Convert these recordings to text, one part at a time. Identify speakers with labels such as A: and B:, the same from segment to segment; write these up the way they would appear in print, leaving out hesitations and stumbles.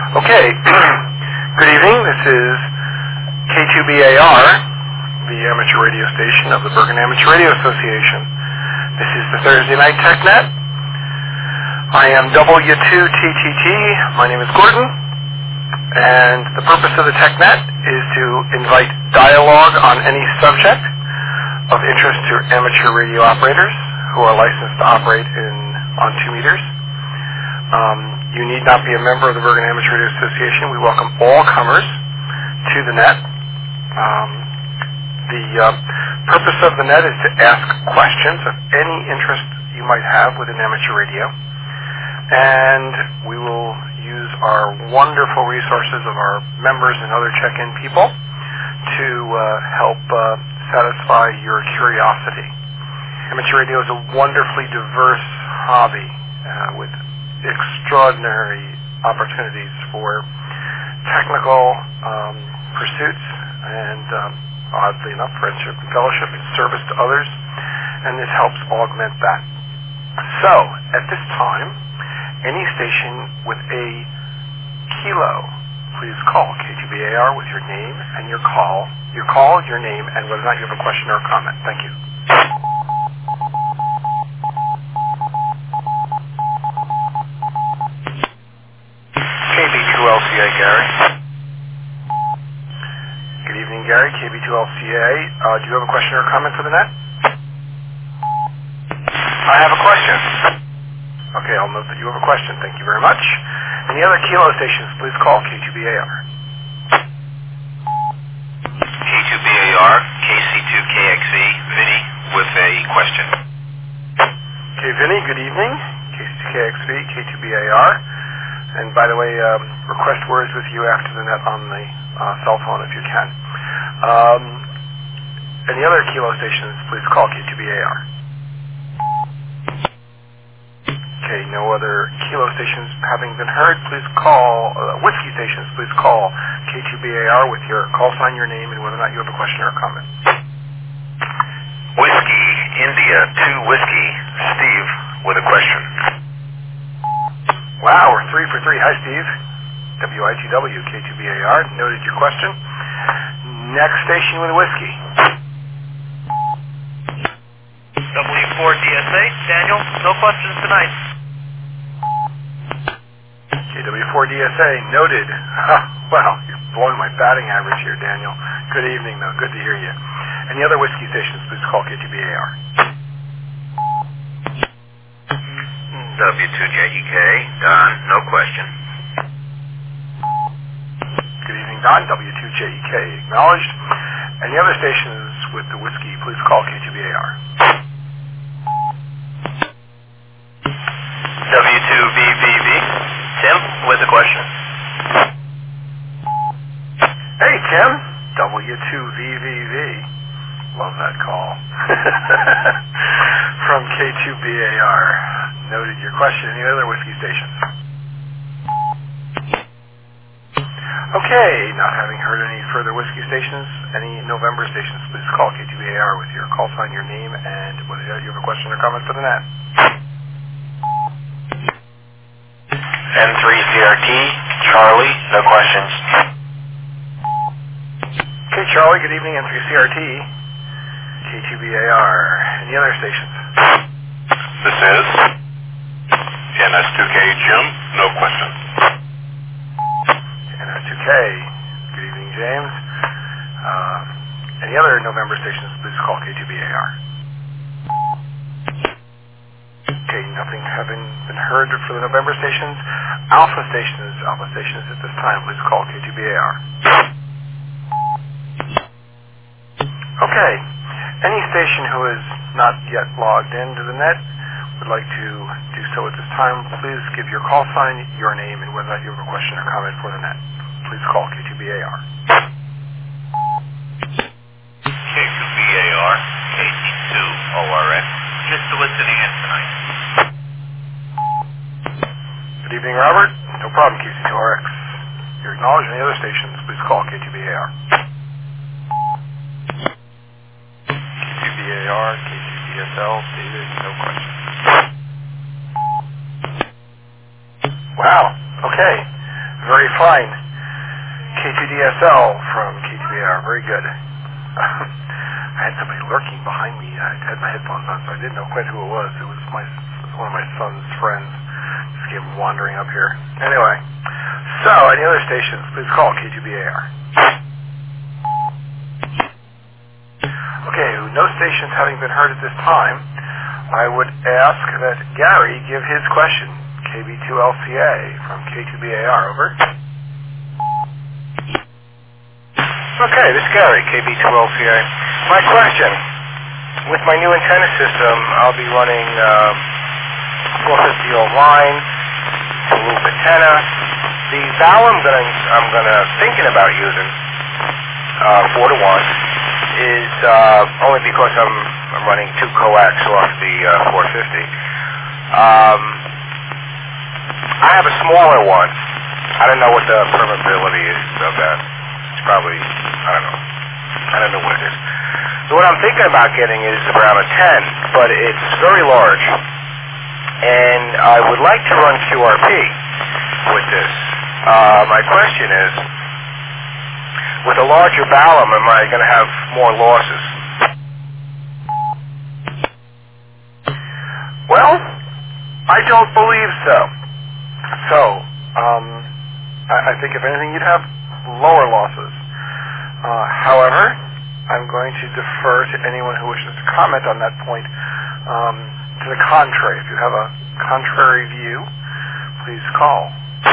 A: Okay, good evening. This is K2BAR, the amateur radio station of the Bergen Amateur Radio Association. This is the Thursday Night TechNet. I am W2TTT. My name is Gordon, and the purpose of the TechNet is to invite dialogue on any subject of interest to amateur radio operators who are licensed to operate on 2 meters. You need not be a member of the Bergen Amateur Radio Association. We welcome all comers to the net. The purpose of the net is to ask questions of any interest you might have within amateur radio. And we will use our wonderful resources of our members and other check-in people to help satisfy your curiosity. Amateur radio is a wonderfully diverse hobby with extraordinary opportunities for technical pursuits and, oddly enough, friendship and fellowship and service to others, and this helps augment that. So, at this time, any station with a kilo, please call K2BAR with your name and your call, your name, and whether or not you have a question or a comment. Thank you. KB2LCA, Gary. Good evening, Gary. KB2LCA. Do you have a question or a comment for the net? I have a question. Okay, I'll note that you have a question. Thank you very much. Any other kilo stations, please call K2BAR.
B: K2BAR, KC2KXE, Vinny, with a question.
A: Okay, Vinny, good evening. KC2KXV, K2BAR. And by the way, request words with you after the net on the cell phone if you can. Any other kilo stations, please call K2BAR. Okay, no other kilo stations having been heard, please call, whiskey stations, please call K2BAR with your call sign, your name, and whether or not you have a question or a comment.
B: Whiskey, India, 2 Whiskey, Steve, with a question.
A: Wow, we're 3 for 3. Hi, Steve. WITW, K2BAR. Noted your question. Next station with a whiskey.
C: W4DSA. Daniel, no questions tonight.
A: KW4DSA. Noted. Wow, you're blowing my batting average here, Daniel. Good evening, though. Good to hear you. Any other whiskey stations, please call K2BAR.
B: W2JEK, Don, no question.
A: Good evening, Don. W2JEK acknowledged. Any other stations with the whiskey, please call K2BAR.
B: W2VVV, Tim, with a question.
A: Hey, Tim. W2VVV. Love that call. From K2BAR. Noted your question. Any other whiskey stations? Okay, not having heard any further whiskey stations, any November stations, please call K2BAR with your call sign, your name, and whether you have a question or comment for the net.
B: N3CRT, Charlie, no questions.
A: Okay, Charlie, good evening, N3CRT, K2BAR. Any other stations?
D: This is NS2K Jim, no question.
A: NS2K, good evening, James. Any other November stations, please call K2BAR. Okay, nothing having been heard for the November stations. Alpha stations at this time, please call K2BAR. Okay, any station who is not yet logged into the net would like to do so at this time, please give your call sign, your name, and whether or not you have a question or comment for the net. Please call K2BAR.
B: K2BAR, KC2ORX, just listening in tonight.
A: Good evening, Robert. No problem, KC2RX. You're acknowledged. Any other stations, please call K2BAR. K2BAR, K2BSL, David, no questions. Wow. Okay. Very Very fine. K2DSL from K2BR. Very good. I had somebody lurking behind me. I had my headphones on, so I didn't know quite who it was. It was one of my son's friends. Just came wandering up here. Anyway, so any other stations, please call K2BAR. Okay, no stations having been heard at this time, I would ask that Gary give his question. KB2LCA from K2BAR, over. Okay, this is Gary, KB2LCA. My question, with my new antenna system, I'll be running 450 online, a loop antenna. The valve I'm thinking about using, 4 to 1, is only because I'm running 2 coax off the 450. I have a smaller one. I don't know what the permeability is of that. It's probably, I don't know what it is. So what I'm thinking about getting is around a 10, but it's very large. And I would like to run QRP with this. My question is, with a larger balun, am I going to have more losses? Well, I don't believe so. So, I think if anything, you'd have lower losses. However, I'm going to defer to anyone who wishes to comment on that point to the contrary. If you have a contrary view, please call.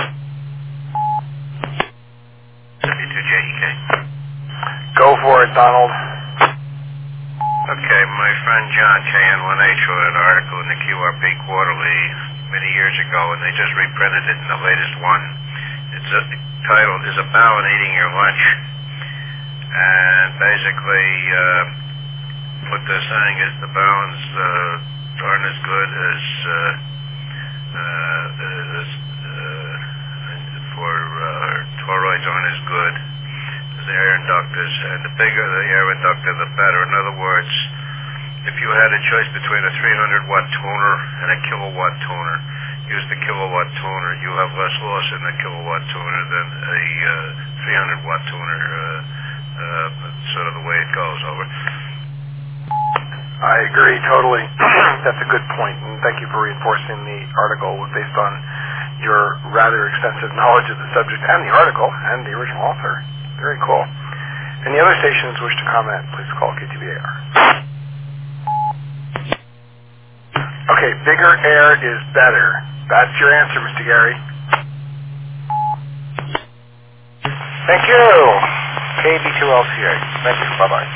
B: W2JEK.
A: Go for it, Donald.
B: Okay, my friend John, KN1H, wrote an article in the QRP Quarterly many years ago, and they just reprinted it in the latest one. It's titled, Is a Balun Eating Your Lunch? And basically, what they're saying is the baluns aren't as good as toroids aren't as good as the air inductors, and the bigger the air inductor, the better. In other words, if you had a choice between a 300-watt tuner and a kilowatt tuner, use the kilowatt tuner. You have less loss in the kilowatt tuner than a 300-watt tuner, sort of the way it goes. Over.
A: I agree totally. That's a good point, and thank you for reinforcing the article based on your rather extensive knowledge of the subject and the article and the original author. Very cool. Any other stations wish to comment, please call K2BAR. Okay, bigger air is better. That's your answer, Mr. Gary. Thank you. KB2LCA. Thank you. Bye-bye.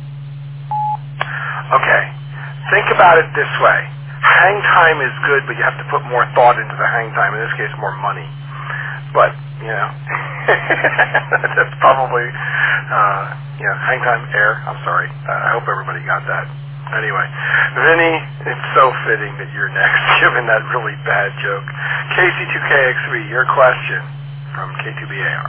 A: Okay. Think about it this way. Hang time is good, but you have to put more thought into the hang time. In this case, more money. But, that's probably, hang time, air. I'm sorry. I hope everybody got that. Anyway, Vinny, it's so fitting that you're next, given that really bad joke. KC2KXV, your question from K2BAR.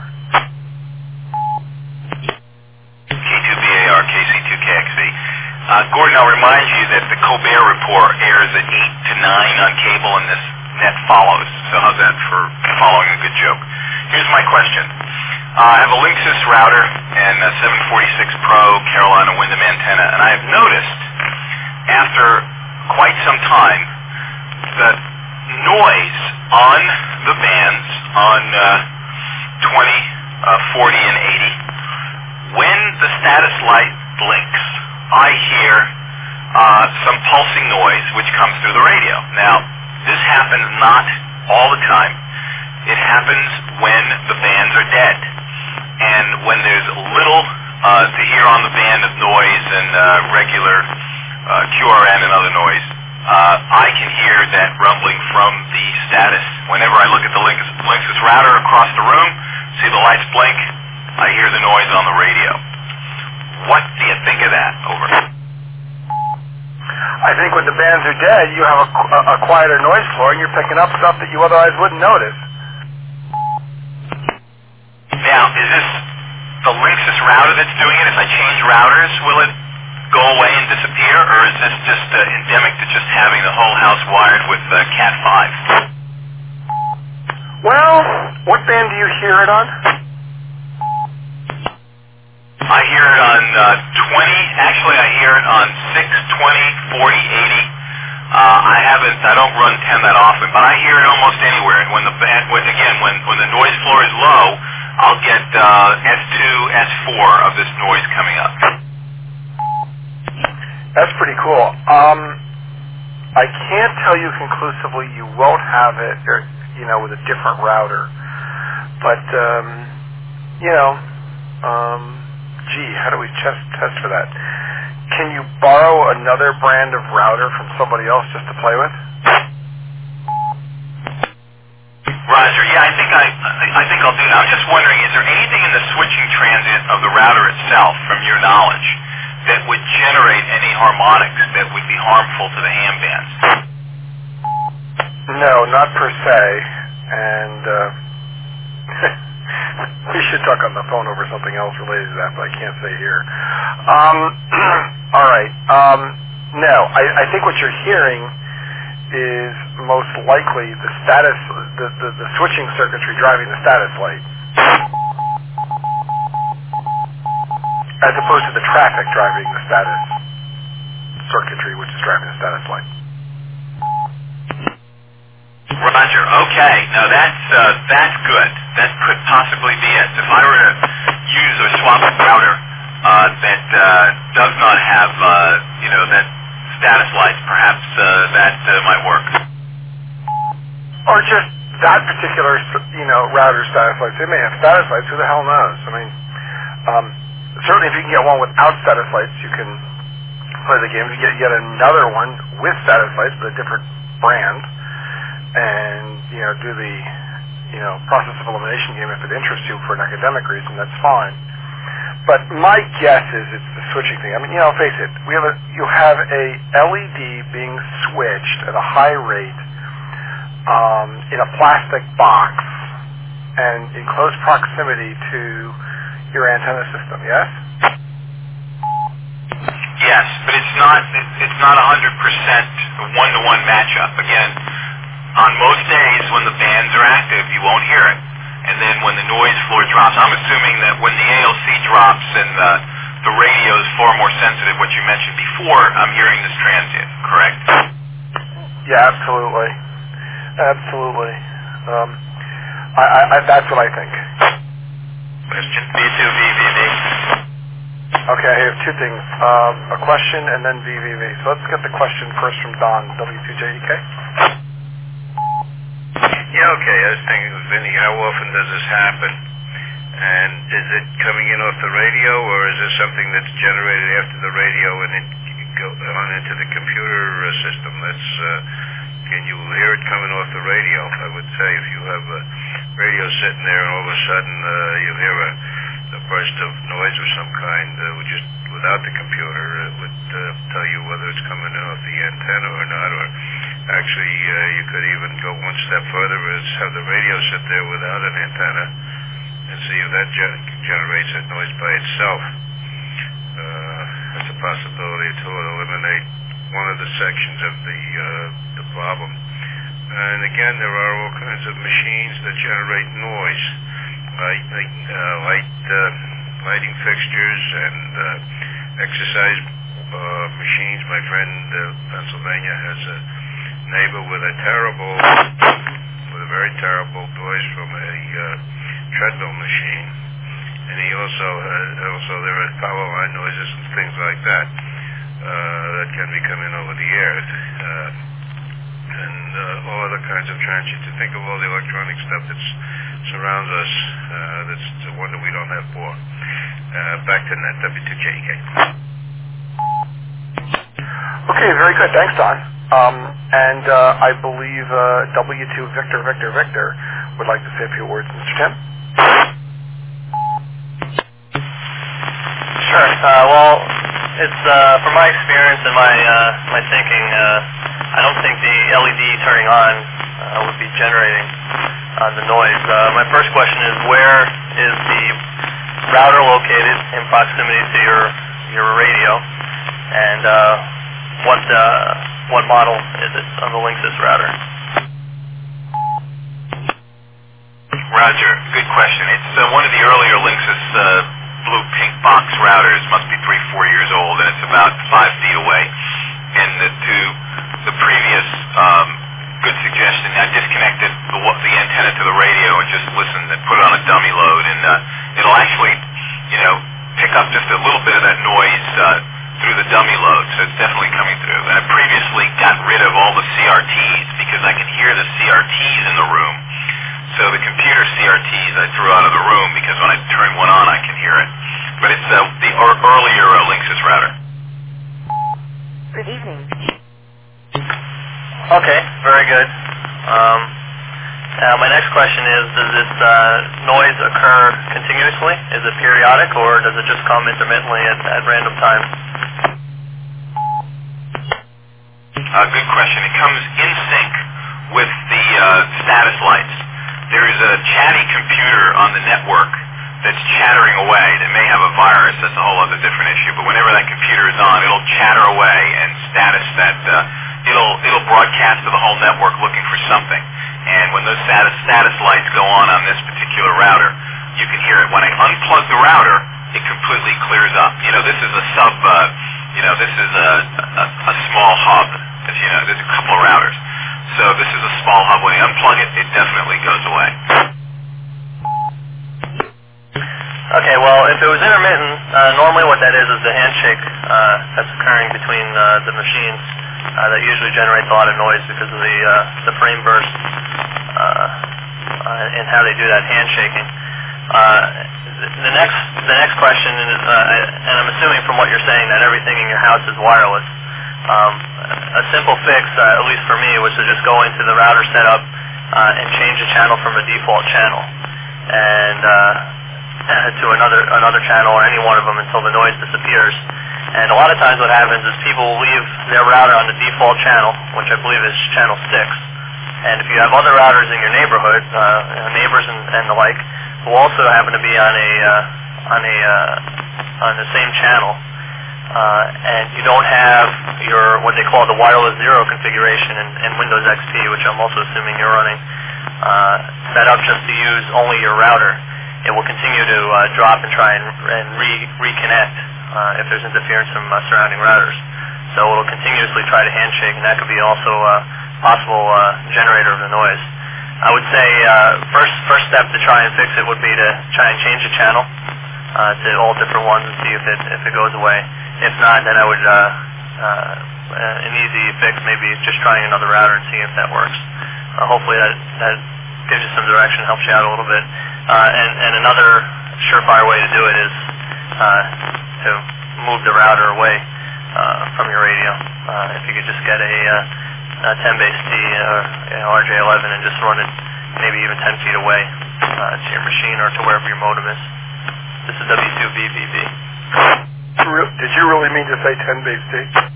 E: K2BAR, KC2KXV. Gordon, I'll remind you that the Colbert Report airs at 8 to 9 on cable, and this net follows. So how's that for following a good joke? Here's my question. I have a Linksys router and a 746 Pro Carolina Windham antenna, and I have noticed after quite some time that noise on the bands on 20, 40, and 80, when the status light blinks, I hear some pulsing noise which comes through the radio. Now, this happens not all the time. It happens when the bands are dead. And when there's little to hear on the band of noise and regular QRN and other noise, I can hear that rumbling from the status. Whenever I look at the Linksys router across the room, see the lights blink, I hear the noise on the radio. What do you think of that? Over.
A: I think when the bands are dead, you have a quieter noise floor, and you're picking up stuff that you otherwise wouldn't notice.
E: Now, is this the Linksys router that's doing it? If I change routers, will it go away and disappear, or is this just endemic to just having the whole house wired with Cat 5?
A: Well, what band do you hear it on?
E: I hear it on 20. Actually, I hear it on 6, 20, 40, 80. I don't run 10 that often, but I hear it almost anywhere. And when the when the noise floor is low, I'll get S2, S4 of this noise coming up.
A: That's pretty cool. I can't tell you conclusively you won't have it, with a different router. But, how do we test for that? Can you borrow another brand of router from somebody else just to play with?
E: Roger, yeah, I think I'll do that. I'm just wondering, is there anything in the switching transient of the router itself, from your knowledge, that would generate any harmonics that would be harmful to the ham bands?
A: No, not per se. And we should talk on the phone over something else related to that, but I can't say here. All right. No, I think what you're hearing is most likely the status, the switching circuitry driving the status light, as opposed to the traffic driving the status circuitry, which is driving the status light.
E: Roger. Okay. Now that's good. That could possibly be it. If I were to use or swap a router that does not have that status lights, perhaps that might work.
A: Or just that particular router status lights. They may have status lights. Who the hell knows? I mean, certainly if you can get one without status lights, you can play the game. If you get another one with status lights, but a different brand, and do the process of elimination game if it interests you for an academic reason, that's fine. But my guess is it's the switching thing. I mean, face it, you have a LED being switched at a high rate in a plastic box and in close proximity to your antenna system. Yes.
E: Yes, but it's not 100% one-to-one matchup. Again, on most days when the bands are active, you won't hear it. And then when the noise floor drops, I'm assuming that when the ALC drops and the radio is far more sensitive, what you mentioned before, I'm hearing this transient, correct?
A: Yeah, absolutely. Absolutely. That's what I think.
E: Question. V2VVV.
A: Okay, I have two things. A question and then VVV. So let's get the question first from Don, W2JEK.
B: Yeah, okay. I was thinking, Vinny, how often does this happen? And is it coming in off the radio, or is this something that's generated after the radio and it goes on into the computer system? Can you hear it coming off the radio? I would say if you have a radio sitting there and all of a sudden you hear a burst of noise of some kind, just without the computer, it would tell you whether it's coming in off the antenna or not, or actually you could even go one step further, is have the radio sit there without an antenna and see if that generates that noise by itself. That's a possibility to eliminate one of the sections of the problem. And again, there are all kinds of machines that generate noise, lighting fixtures and exercise machines. My friend Pennsylvania has a neighbor with a very terrible noise from a treadmill machine, and he also there are power line noises and things like that that can be coming over the air, and all other kinds of transients. To think of all the electronic stuff that surrounds us, that's a wonder we don't have more. Back to net W2JEK.
A: Okay, very good. Thanks, Don. And I believe W2 Victor would like to say a few words. Mr. Tim?
C: Sure. Well, it's from my experience and my thinking, I don't think the LED turning on would be generating the noise. My first question is, where is the router located in proximity to your radio, and what model is it on the Linksys router?
E: Roger, good question. It's one of the earlier Linksys blue-pink box routers, must be 3-4 years old, and it's about 5 feet away. And the previous good suggestion, I disconnected the antenna to the radio and just listened and put it on a dummy load, and it'll actually, pick up just a little bit of that noise through the dummy load, so it's definitely coming through. And I previously got rid of all the CRTs because I can hear the CRTs in the room. So the computer CRTs I threw out of the room because when I turn one on I can hear it. But it's the earlier Linksys router.
F: Good evening.
C: Okay, very good. My next question is, does this noise occur continuously? Is it periodic, or does it just come intermittently at random times?
E: Good question. It comes in sync with the status lights. There is a chatty computer on the network that's chattering away that may have a virus. That's a whole other different issue. But whenever that computer is on, it'll chatter away and status that it'll broadcast to the whole network looking for something. And when those status lights go on this particular router, you can hear it. When I unplug the router, it completely clears up. This is a this is a small hub. There's a couple of routers. So this is a small hub. When you unplug it, it definitely goes away.
C: Okay, well, if it was intermittent, normally what that is the handshake that's occurring between the machines that usually generates a lot of noise because of the frame burst and how they do that handshaking. The next question is, and I'm assuming from what you're saying that everything in your house is wireless. A simple fix, at least for me, was to just go into the router setup and change the channel from a default channel and to another channel or any one of them until the noise disappears. And a lot of times what happens is people will leave their router on the default channel, which I believe is channel 6. And if you have other routers in your neighborhood, neighbors and the like, who also happen to be on the same channel, and you don't have your what they call the wireless zero configuration in Windows XP, which I'm also assuming you're running, set up just to use only your router, it will continue to drop and try and reconnect if there's interference from surrounding routers. So it'll continuously try to handshake, and that could be also a possible generator of the noise. I would say first step to try and fix it would be to try and change the channel to all different ones and see if it goes away. If not, then I would an easy fix maybe just trying another router and seeing if that works. Hopefully that gives you some direction, helps you out a little bit. And another surefire way to do it is to move the router away from your radio. If you could just get a 10-base T or RJ11 and just run it maybe even 10 feet away to your machine or to wherever your modem is. This is W2BBB.
A: Did you really mean to say 10-base T?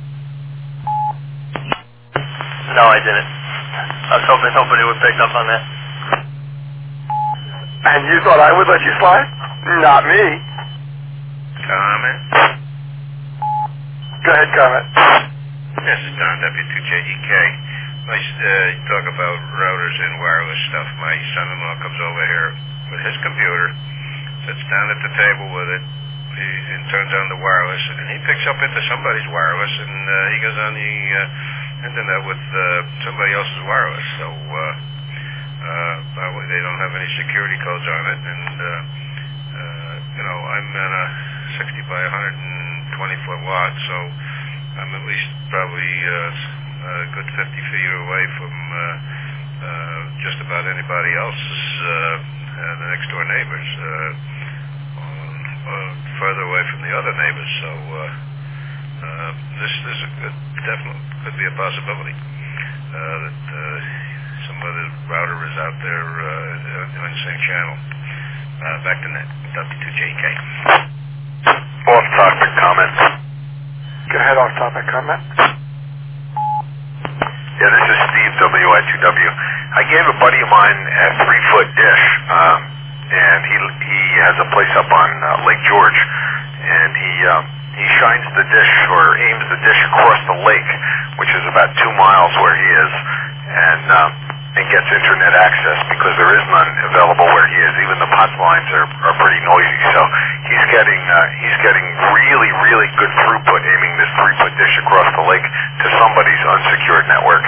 C: No, I didn't. I was hoping it would pick up on that.
A: And you thought I would let you slide? Not me.
B: Comment?
A: Go ahead, comment.
B: This is Don, W2JEK. You talk about routers and wireless stuff. My son-in-law comes over here with his computer, sits down at the table with it, and turns on the wireless, and he picks up into somebody's wireless, and he goes on the internet with somebody else's wireless. So they don't have any security codes on it, and I'm in a 60 by 120 foot lot, so I'm at least probably a good 50 feet away from just about anybody else's the next door neighbors. Further away from the other neighbors, so this definitely could be a possibility that some other router is out there on the same channel. Back to net, W2JK.
D: Off-topic comment.
A: Go ahead, off-topic comment.
D: Yeah, this is Steve, WI2W. I gave a buddy of mine a 3-foot dish, and he has a place up on Lake George, and he shines the dish or aims the dish across the lake, which is about 2 miles where he is, and and gets internet access, because there is none available where he is. Even the POTS lines are pretty noisy. So he's getting really, really good throughput aiming this 3-foot dish across the lake to somebody's unsecured network.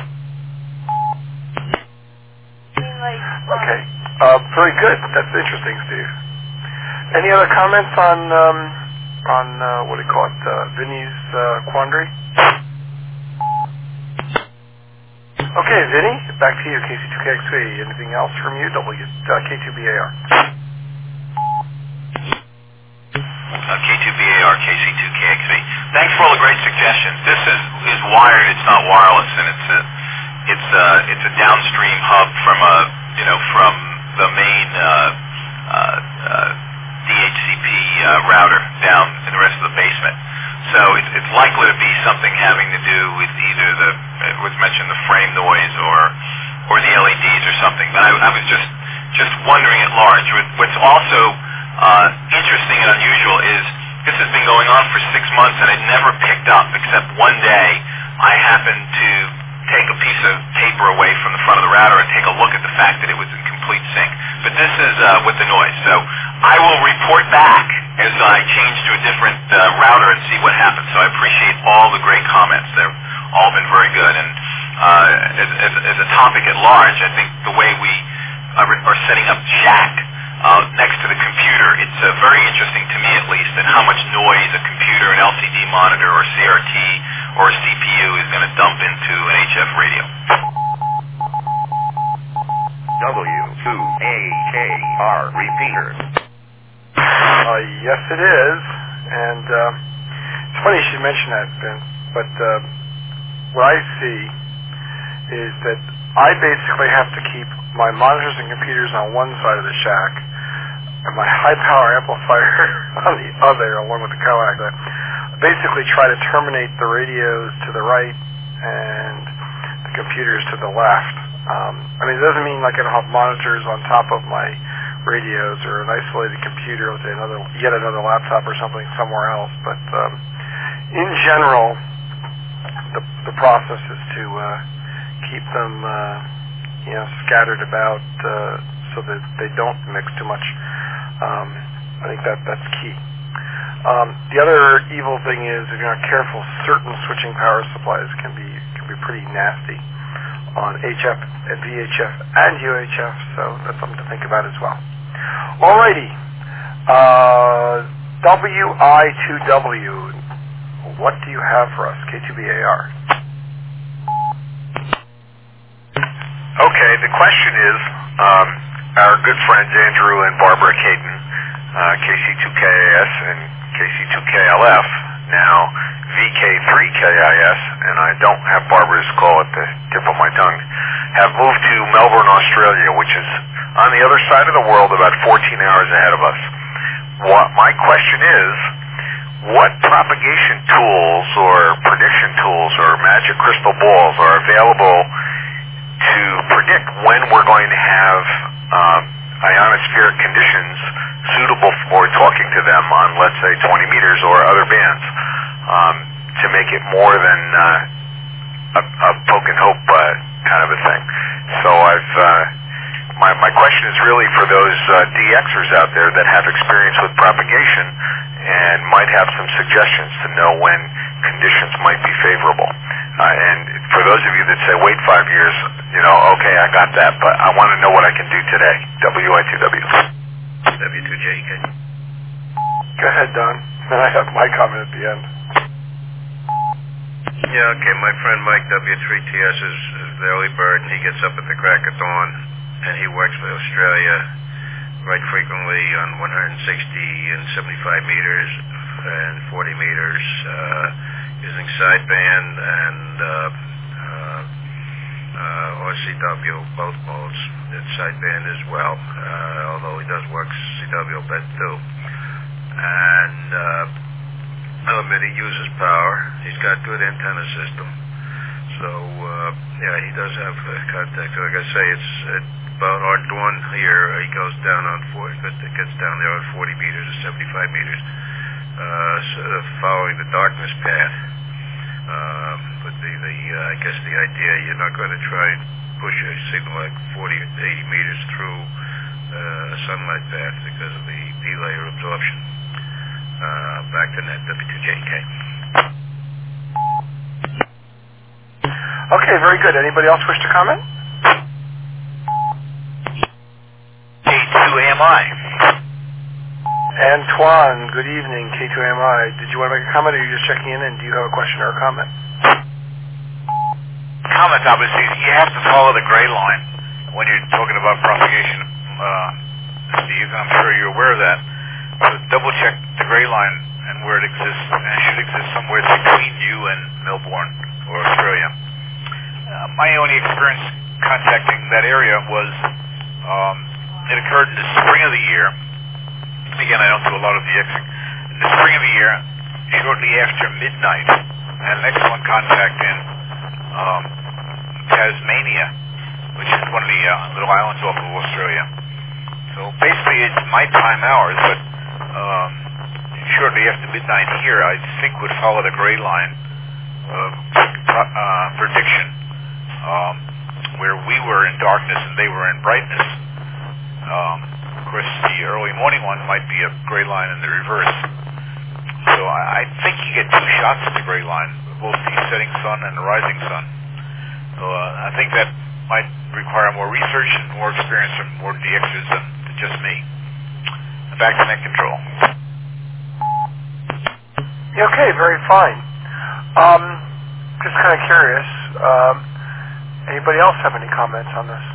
A: Okay. Very good. That's interesting, Steve. Any other comments on what do you call it, Vinny's quandary? Okay, Vinny, back to you, KC2KXV. Anything else from you, K2BAR?
E: K2BAR, KC2KXV. Thanks for all the great suggestions. This is wired. It's not wireless, and it's a downstream hub from the main DHCP router down in the rest of the basement. So it's likely to be something having to do with either was mentioned the frame noise or the LEDs or something. But I was just wondering at large. What's also interesting and unusual is this has been going on for 6 months and it never picked up, except one day I happened to take a piece of paper away from the front of the router and take a look at the fact that it was in complete sync. But this is with the noise. So I will report back as I change to a different router and see what happens. So I appreciate all the great comments. They've all been very good. And as a topic at large, I think the way we are setting up Jack next to the computer, it's very interesting to me at least, and how much noise a computer, an LCD monitor, or CRT, or a CPU is going to dump into an HF radio.
G: W2AKR repeater.
A: Yes, it is. And it's funny you should mention that, Vince, but what I see is that I basically have to keep my monitors and computers on one side of the shack and my high-power amplifier on the other, along with the coax. Basically try to terminate the radios to the right and the computers to the left. It doesn't mean like I don't have monitors on top of my radios or an isolated computer with yet another laptop or something somewhere else. But in general, the process is to keep them scattered about so that they don't mix too much. I think that's key. The other evil thing is, if you're not careful, certain switching power supplies can be pretty nasty on HF and VHF and UHF, so that's something to think about as well. Alrighty, WI2W, what do you have for us, K2BAR?
D: Okay, the question is, our good friends Andrew and Barbara Caden, KC2KAS and KC2KLF, now VK3KIS, and I don't have Barbara's call at the tip of my tongue, have moved to Melbourne, Australia, which is on the other side of the world, about 14 hours ahead of us. My question is, what propagation tools or prediction tools or magic crystal balls are available to predict when we're going to have ionospheric conditions suitable for talking to them on, let's say, 20 meters or other bands, to make it more than a poke and hope kind of a thing. So my question is really for those DXers out there that have experience with propagation and might have some suggestions to know when conditions might be favorable. And for those of you that say, wait 5 years, okay, I got that, but I want to know what I can do today. WI2W.
B: W2JK.
A: Go ahead, Don. Then I have my comment at the end.
B: Yeah, okay, my friend Mike, W3TS, is the early bird, and he gets up at the crack of dawn, and he works for Australia right frequently on 160 and 75 meters and 40 meters, using sideband and or CW, both modes. It's sideband as well, although he does work CW bed too. And he uses power. He's got good antenna system. So, he does have contact. Like I say, it's about our dawn here. He goes down on 40, it gets down there on 40 meters or 75 meters, sort of following the darkness path. But I guess the idea, you're not going to try and push a signal like 40 to 80 meters through a sunlight path because of the D-layer absorption. Back to net, W2JK.
A: Okay, very good. Anybody else wish to comment?
D: K2AMI.
A: Antoine, good evening, K2AMI. Did you want to make a comment, or are you just checking in, and do you have a question or a comment?
D: Comment, obviously, you have to follow the gray line when you're talking about propagation, Steve, and I'm sure you're aware of that. So double check the gray line and where it exists, and it should exist somewhere between you and Melbourne or Australia. My only experience contacting that area was it occurred in the spring of the year. Again, I don't do a lot of the Xing. In the spring of the year, shortly after midnight, I had an excellent contact in Tasmania, which is one of the little islands off of Australia. So basically it's nighttime hours, but shortly after midnight here, I think would follow the gray line prediction, where we were in darkness and they were in brightness. Of course, the early morning one might be a gray line in the reverse. So I think you get two shots at the gray line, both the setting sun and the rising sun. So I think that might require more research and more experience from more DXers than just me. Back to net control.
A: Okay, very fine. Just kind of curious. Anybody else have any comments on this?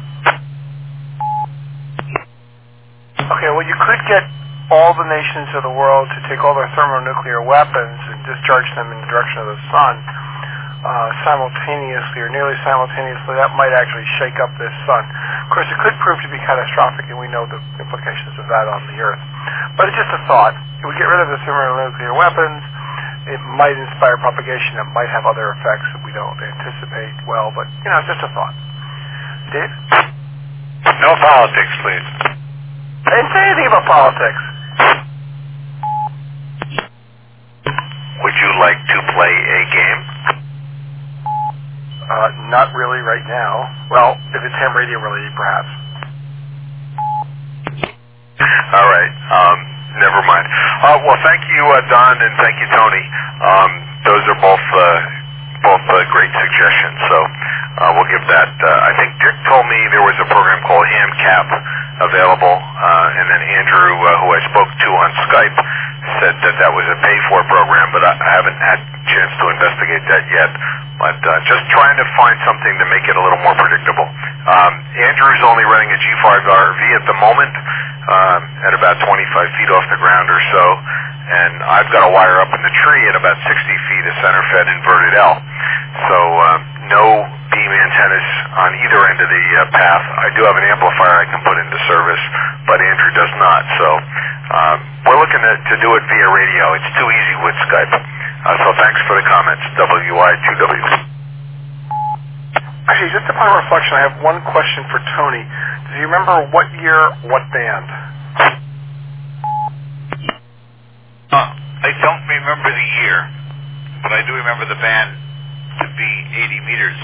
A: Okay, well, you could get all the nations of the world to take all their thermonuclear weapons and discharge them in the direction of the sun simultaneously or nearly simultaneously. That might actually shake up this sun. Of course, it could prove to be catastrophic, and we know the implications of that on the Earth. But it's just a thought. It would get rid of the thermonuclear weapons. It might inspire propagation. It might have other effects that we don't anticipate well, but, it's just a thought. Dave?
D: No politics, please.
A: I didn't say anything about politics.
D: Would you like to play a game?
A: Not really right now. Well, if it's ham radio related, perhaps.
D: All right. Never mind. Well, thank you, Don, and thank you, Tony. Those are both great suggestions. So we'll give that. I think Dick told me there was a program called HamCap available, and then Andrew, who I spoke to on Skype, said that was a pay-for program, but I haven't had a chance to investigate that yet. But just trying to find something to make it a little more predictable. Andrew's only running a G5RV at the moment, at about 25 feet off the ground or so, and I've got a wire up in the tree at about 60 feet, a center-fed inverted L. So no beam antennas on either end of the path. I do have an amplifier I can put into service, but Andrew does not. So we're looking to do it via radio. It's too easy with Skype. So thanks for the comments, WI2W.
A: Actually, just upon reflection, I have one question for Tony. Do you remember what year, what band?
D: I don't remember the year, but I do remember the band to be 80 meters.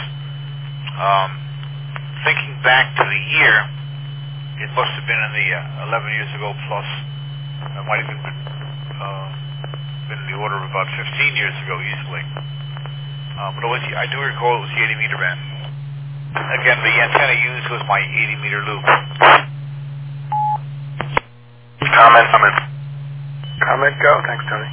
D: Thinking back to the year, it must have been in the 11 years ago plus. It might have been in the order of about 15 years ago, easily. But I do recall it was the 80-meter band. Again, the antenna used was my 80-meter loop. Comment.
A: Comment, go. Thanks, Tony.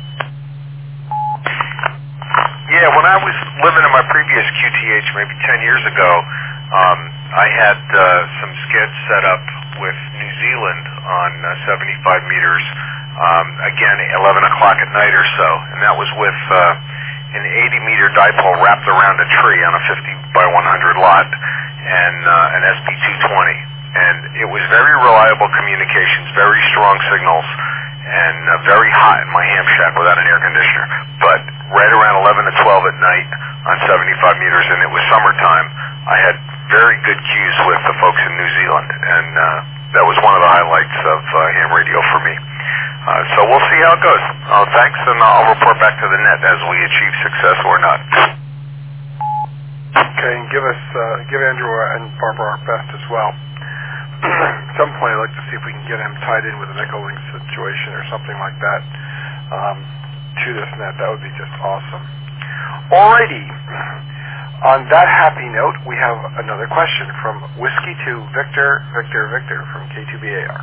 D: Yeah, when I was living in my previous QTH maybe 10 years ago, I had some skids set up with New Zealand on 75 meters, again, 11 o'clock at night or so, and that was with an 80-meter dipole wrapped around a tree on a 50 by 100 lot and an SB220. And it was very reliable communications, very strong signals, and very hot in my ham shack without an air conditioner. But right around 11 to 12 at night on 75 meters, and it was summertime, I had very good cues with the folks in New Zealand, and that was one of the highlights of ham radio for me. So we'll see how it goes. Thanks, and I'll report back to the net as we achieve success or not.
A: Okay, and give Andrew and Barbara our best as well. At some point, I'd like to see if we can get him tied in with an Echolink situation or something like that to this net. That would be just awesome. Alrighty. On that happy note, we have another question from Whiskey 2 Victor from K2BAR.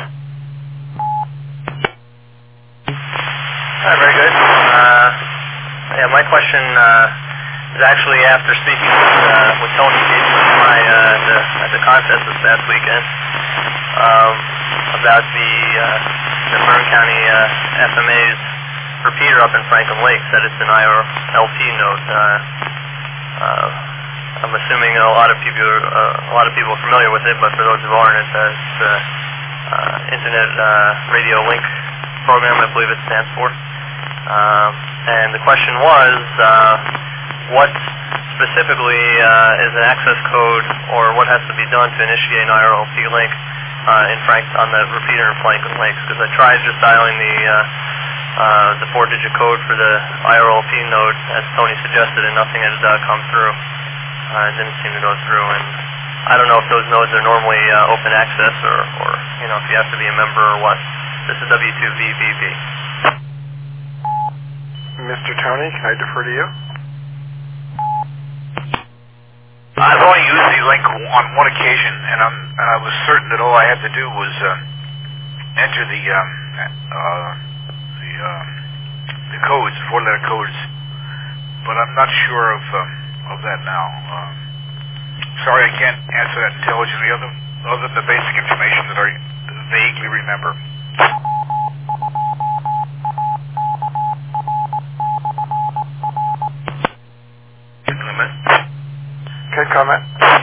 C: Hi, very good. My question is actually after speaking with Tony at the contest this past weekend about the Marin County FMA's repeater up in Franklin Lakes, that it's an IRLP node. I'm assuming a lot of people are familiar with it, but for those who aren't, it's the Internet Radio Link program, I believe it stands for. And the question was, what specifically is an access code, or what has to be done to initiate an IRLP link on the repeater in Franklin Lakes? Because I tried just dialing the 4-digit code for the IRLP node, as Tony suggested, and nothing had come through. It didn't seem to go through, and I don't know if those nodes are normally open access, or if you have to be a member or what. This is W2VVV.
A: Mr. Tony, can I defer to you?
D: I've only used the link on one occasion, and I was certain that all I had to do was enter the codes, 4-letter codes, but I'm not sure of that now. Sorry, I can't answer that intelligently, other than the basic information that I vaguely remember.
A: Okay, comment.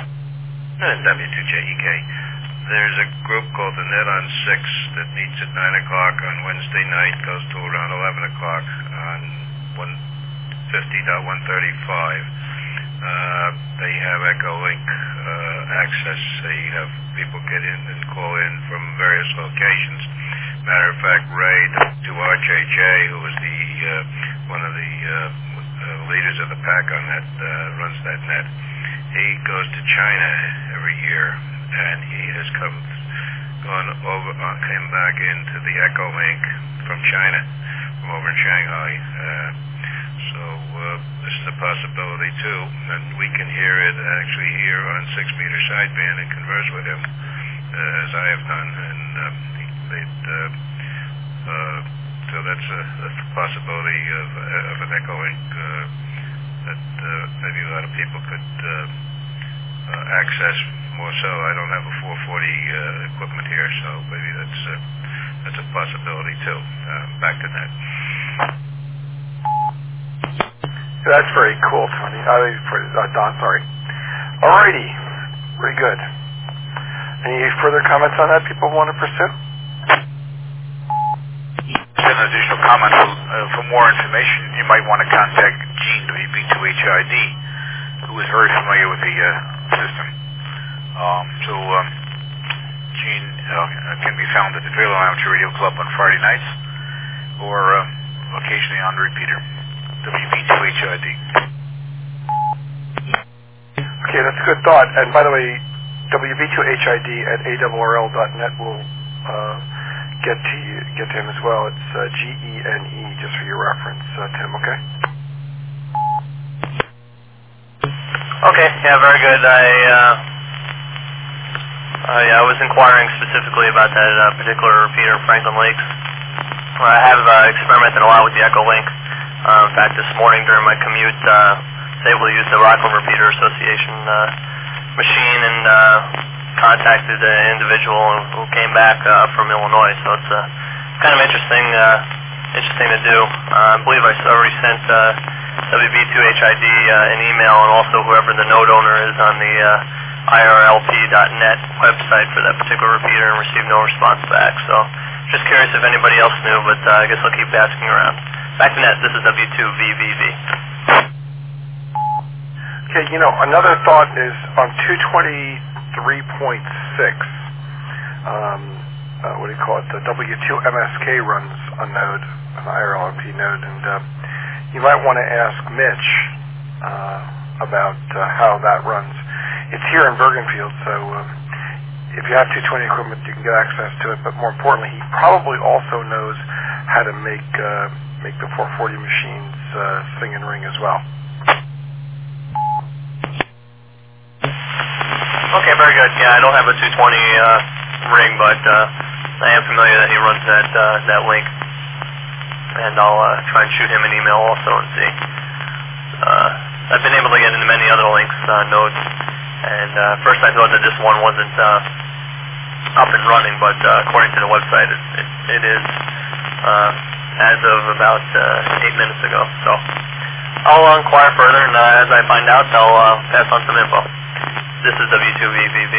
B: W2JEK. There's a group called the Net on 6 that meets at 9 o'clock on Wednesday night, goes to around 11 o'clock on 150.135. They have Echolink access. They have people get in and call in from various locations. Matter of fact, Ray to RJJ, who was one of the leaders of the pack on that, runs that net. He goes to China every year, and he has came back into the Echolink from China, from over in Shanghai. So this is a possibility too, and we can hear it actually here on 6-meter sideband and converse with him, as I have done, and so that's a possibility of an Echolink that maybe a lot of people could access more so. I don't have a 440 equipment here, so maybe that's a possibility too. Back to that.
A: That's very cool, Tony. Don, sorry. Alrighty. Very good. Any further comments on that people want to pursue?
D: An additional comment. For more information, you might want to contact Gene, WB2HID, who is very familiar with the system. Gene can be found at the Trailer Lounge Radio Club on Friday nights, or occasionally on the repeater. WB2HID.
A: Okay, that's a good thought. And by the way, WB2HID at ARRL.net will get to him as well. It's GENE, just for your reference, Tim. Okay.
C: Okay. Yeah, very good. I was inquiring specifically about that particular repeater in Franklin Lakes. I have experimented a lot with the Echolink. In fact, this morning during my commute, I was able to use the Rockland Repeater Association machine and contacted an individual who came back from Illinois. So it's kind of interesting to do. I believe I already sent WB2HID an email, and also whoever the node owner is on the IRLP.net website for that particular repeater, and received no response back. So just curious if anybody else knew, but I guess I'll keep asking around. Back to net, this is W2VVV.
A: Okay, another thought is on 223.6, what do you call it, the W2MSK runs a node, an IRLP node, and you might want to ask Mitch about how that runs. It's here in Bergenfield, so if you have 220 equipment, you can get access to it. But more importantly, he probably also knows how to make the 440 machines sing and ring as well.
C: Okay, very good. Yeah, I don't have a 220 ring, but I am familiar that he runs that link, and I'll try and shoot him an email also and see. I've been able to get into many other links nodes, and first I thought that this one wasn't up and running, but according to the website, it is as of about 8 minutes ago. So I'll inquire further, and as I find out, I'll pass on some info. This is W2VVV.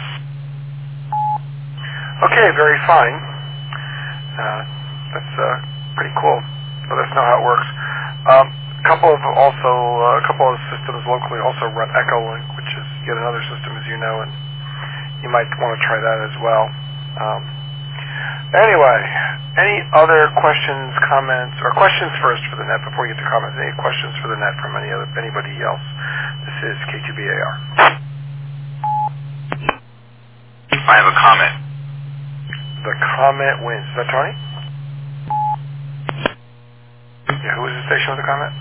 A: Okay, very fine. That's pretty cool. Let us know how it works. A couple of systems locally also run Echolink, which is yet another system, as you know, and you might want to try that as well. Anyway, any other questions, comments, or questions first for the net before we get to comments? Any questions for the net from anybody else? This is K2BAR.
E: I have a comment.
A: The comment wins. Is that Tony? Yeah, who is the station with the comment?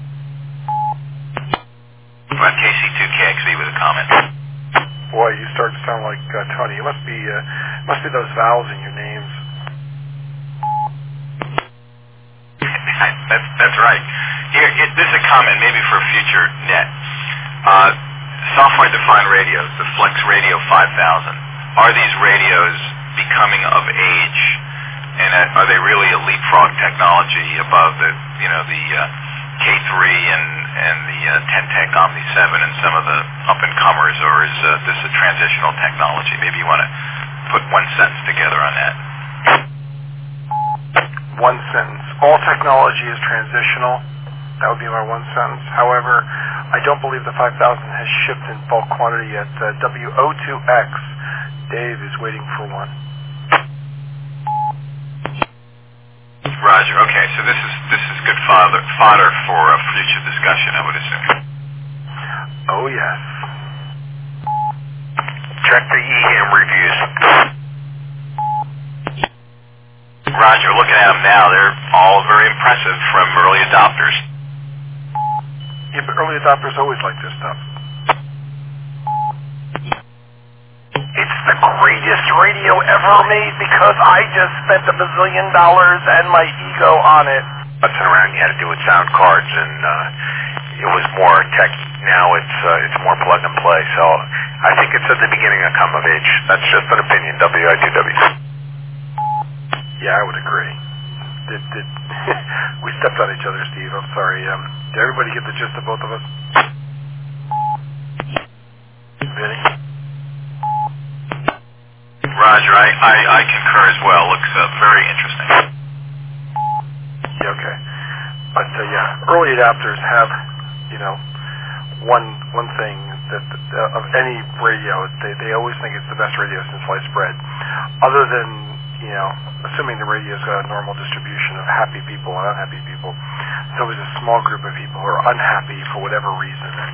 E: I'm KC2KXV with a comment.
A: Boy, you start to sound like Tony. It must be those vowels in your names.
E: That's right. Here, this is a comment maybe for a future net. Software-defined radios, the Flex Radio 5000. Are these radios becoming of age, and are they really a leapfrog technology above the K3 and the Ten-Tech Omni 7 and some of the up-and-comers, or is this a transitional technology? Maybe you want to put one sentence together on that.
A: One sentence. All technology is transitional. That would be my one sentence. However, I don't believe the 5000 has shipped in bulk quantity yet. WO2X, Dave is waiting for one.
E: Roger. Okay, so this is good fodder for a future discussion, I would assume.
A: Oh yes.
D: Check the EHAM reviews.
E: Roger, looking at them now, they're all very impressive from early adopters.
A: Yeah, but early adopters always like this stuff. It's the greatest radio ever made because I just spent $1 bazillion and my ego on it.
D: Messing around, you had to do with sound cards, and it was more tech. Now it's more plug and play. So I think it's at the beginning of come of age. That's just an opinion. WI2W.
A: Yeah, I would agree. We stepped on each other, Steve. I'm sorry. Did everybody get the gist of both of us? Vinny?
E: Roger, I concur as well. Looks very interesting.
A: Yeah, okay. But yeah, early adapters have, one thing that of any radio, they always think it's the best radio since sliced bread. Other than, assuming the radio's got a normal distribution of happy people and unhappy people, there's always a small group of people who are unhappy for whatever reason, and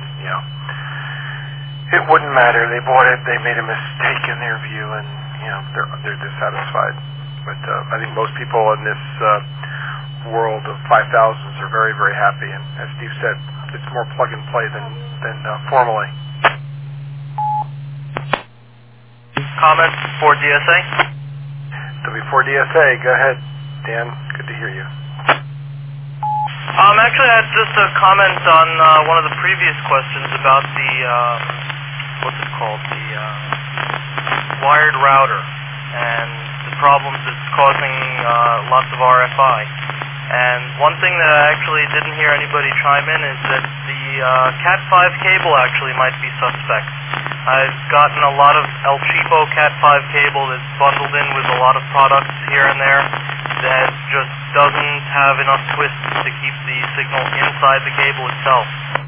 A: it wouldn't matter. They bought it, they made a mistake in their view, and they're dissatisfied. But I think most people in this world of 5000s are very, very happy, and as Steve said, it's more plug and play than formally.
C: Comments for DSA?
A: W4DSA, go ahead, Dan. Good to hear you.
H: Actually, I had just a comment on one of the previous questions about the what's it called, the wired router and the problems it's causing lots of RFI. And one thing that I actually didn't hear anybody chime in is that the Cat5 cable actually might be suspect. I've gotten a lot of El Cheapo Cat5 cable that's bundled in with a lot of products here and there that just doesn't have enough twists to keep the signal inside the cable itself.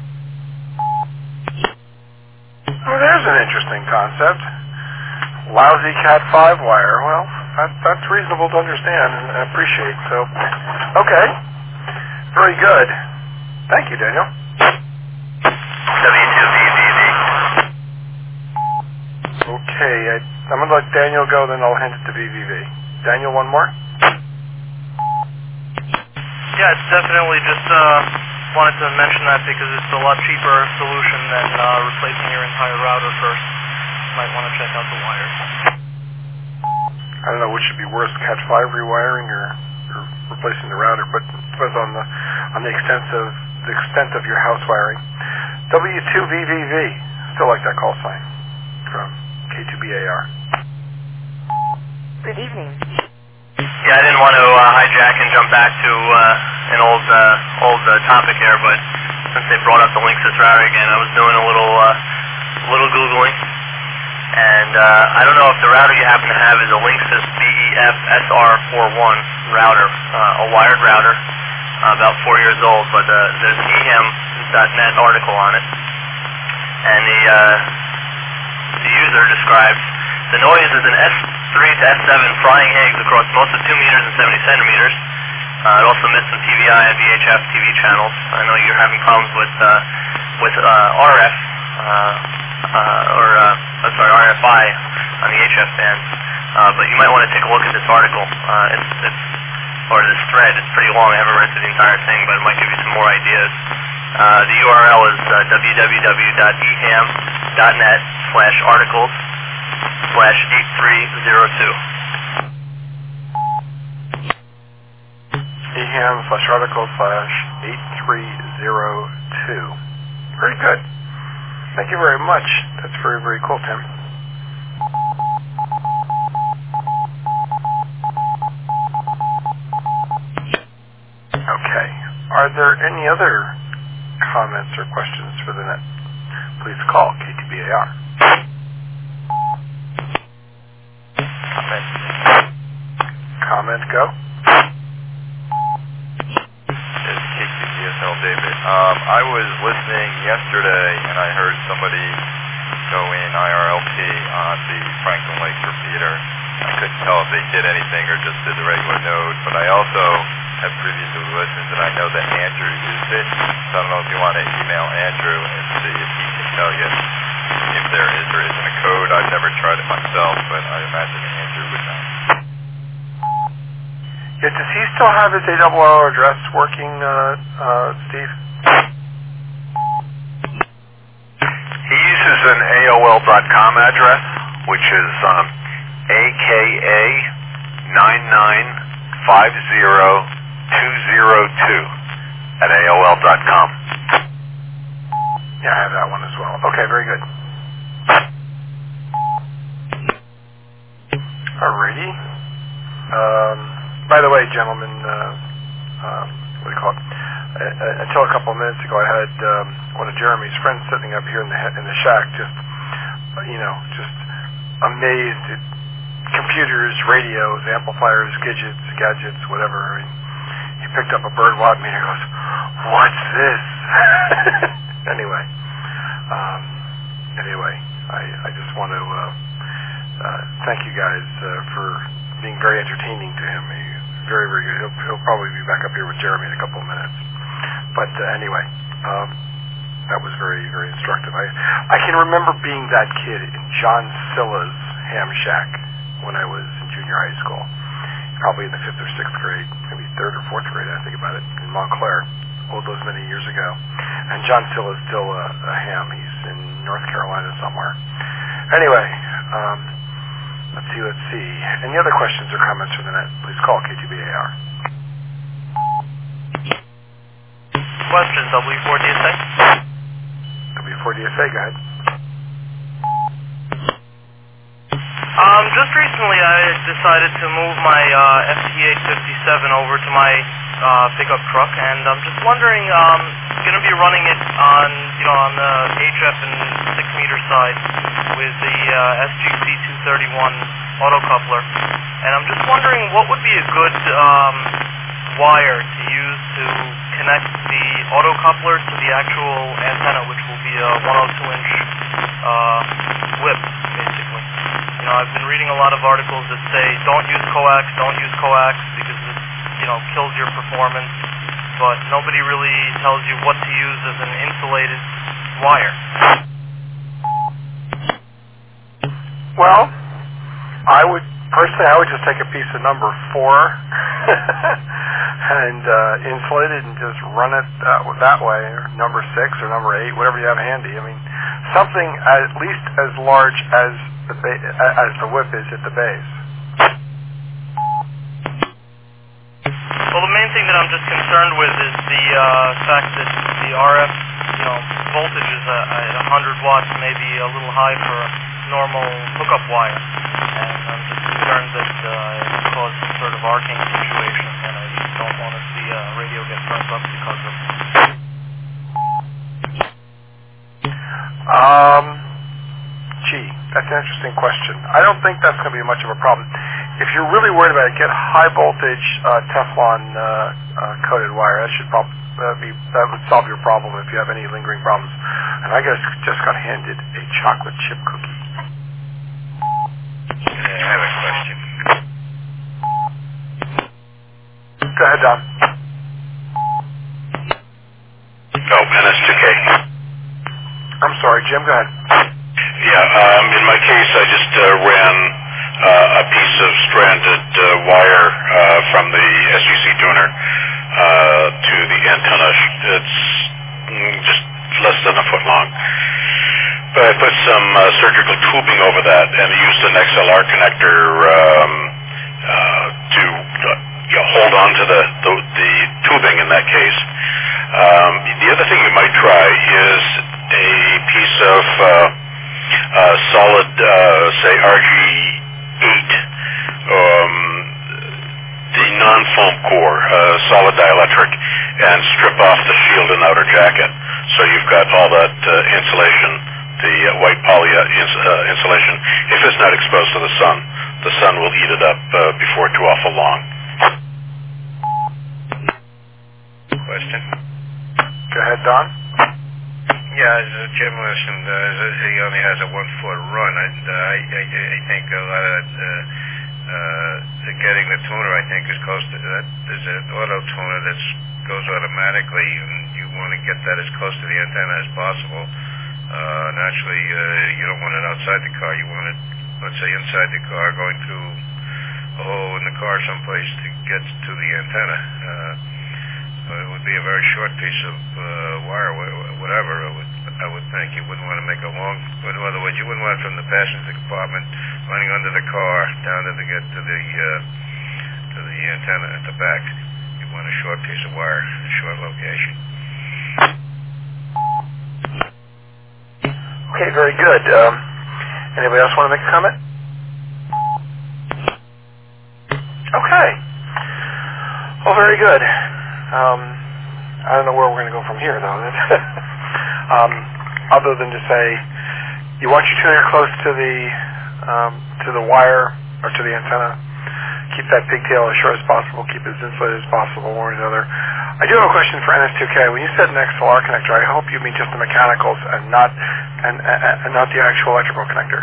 A: Well, there's an interesting concept. Lousy Cat5 wire. Well, that's reasonable to understand and appreciate. So, okay. Very good. Thank you, Daniel. I'm going to let Daniel go, then I'll hand it to VVV. Daniel, one more?
H: Yeah, it's definitely just wanted to mention that because it's a lot cheaper solution than replacing your entire router first. You might want to check out the wires.
A: I don't know which should be worse, Cat 5 rewiring or replacing the router, but it depends on the extent of your house wiring. W2VVV, still like that call sign from K2BAR.
F: Good evening.
C: Yeah, I didn't want to hijack and jump back to an old topic here, but since they brought up the Linksys router again, I was doing a little Googling, and I don't know if the router you happen to have is a Linksys BEF SR41 router, a wired router, about 4 years old, but there's an ehem.net article on it, and the user describes the noise is an S3 to S7 frying eggs across most of 2 meters and 70 centimeters. It also emits some TVI and VHF TV channels. I know you're having problems with RF, RFI on the HF bands, but you might want to take a look at this article. Or this thread. It's pretty long. I haven't read through the entire thing, but it might give you some more ideas. The URL is www.ehem.net/articles/8302.
A: ehem/articles/8302. Very good. Thank you very much. That's very, very cool, Tim. Okay. Are there any other comments or questions for the net? Please call K2BAR. Comment, go.
I: It's KQDSL David. I was listening yesterday and I heard somebody go in IRLP on the Franklin Lakes repeater. I couldn't tell if they did anything or just did the regular node, but I also have previously listened and I know that Andrew used it. So I don't know if you want to email Andrew and see if he can tell you if there is or isn't a code. I've never tried it myself, but I imagine Andrew would know.
A: Yeah, does he still have his AOL address working, Steve?
D: He uses an AOL.com address, which is AKA9950202@AOL.com.
A: Yeah, I have that one as well. Okay, very good. Alrighty. By the way, gentlemen, what do you call it? Until a couple of minutes ago, I had one of Jeremy's friends sitting up here in the shack, just amazed at computers, radios, amplifiers, gadgets, whatever. And he picked up a bird watch meter and goes, "What's this?" Anyway, I just want to thank you guys for being very entertaining to him. He's very, very good. He'll probably be back up here with Jeremy in a couple of minutes. But anyway, that was very, very instructive. I can remember being that kid in John Silla's ham shack when I was in junior high school, probably in the 5th or 6th grade, maybe 3rd or 4th grade, I think about it, in Montclair, those many years ago. And John Silla's still a ham. He's in North Carolina somewhere. Anyway, let's see. Any other questions or comments from the net? Please call K2BAR.
H: Question, W4DSA?
A: W4DSA, go ahead.
H: Just recently I decided to move my FT857 over to my pickup truck, and I'm just wondering, going to be running it on the HF and 6-meter side with the SGC231 autocoupler, and I'm just wondering what would be a good wire to use to connect the autocoupler to the actual antenna, which will be a 102-inch whip, basically. I've been reading a lot of articles that say don't use coax because it kills your performance, but nobody really tells you what to use as an insulated wire.
A: Well, personally, I would just take a piece of number 4 and insulate it and just run it that way, or number 6 or number 8, whatever you have handy. I mean, something at least as large as the whip is at the base.
H: Well, the main thing that I'm just concerned with is the fact that the RF, voltage is at 100 watts, maybe a little high for a normal hookup wire, and I'm just concerned that it will cause some sort of arcing situation, and I just don't want to see a radio get burnt up because of it.
A: Gee, that's an interesting question. I don't think that's going to be much of a problem. If you're really worried about it, get high voltage Teflon coated wire. That should that would solve your problem if you have any lingering problems. And I just got handed a chocolate chip cookie.
B: I have a question.
A: Go ahead, Don.
D: Oh, NS2K.
A: I'm sorry, Jim. Go ahead.
D: Yeah, in my case, I just ran a piece of stranded wire from the SGC tuner to the antenna. It's just less than a foot long. But I put some surgical tubing over that and used an XLR connector to hold on to the tubing in that case. The other thing you might try is a piece of solid, say, RG8, the non-foam core, solid dielectric, and strip off the shield and outer jacket. So you've got all that insulation, the white poly insulation. If it's not exposed to the sun will eat it up before too awful long.
B: Question?
A: Go ahead, Don.
B: Yeah, as Jim mentioned, he only has a 1-foot run. I think a lot of getting the tuner, I think, is close to that. There's an auto tuner that goes automatically, and you want to get that as close to the antenna as possible. Naturally, you don't want it outside the car. You want it, let's say, inside the car, going through a hole in the car someplace to get to the antenna. It would be a very short piece of wire, whatever. I would think you wouldn't want to make a long. In other words, you wouldn't want it from the passenger compartment running under the car down to get to the antenna at the back. You want a short piece of wire, a short location.
A: Okay, very good. Anybody else want to make a comment? Okay. Well, very good. I don't know where we're going to go from here, though. Other than to say, you want your tuner close to the wire or to the antenna. Keep that pigtail as short as possible. Keep it as insulated as possible. One or the other. I do have a question for NS2K. When you said an XLR connector, I hope you mean just the mechanicals and not the actual electrical connector.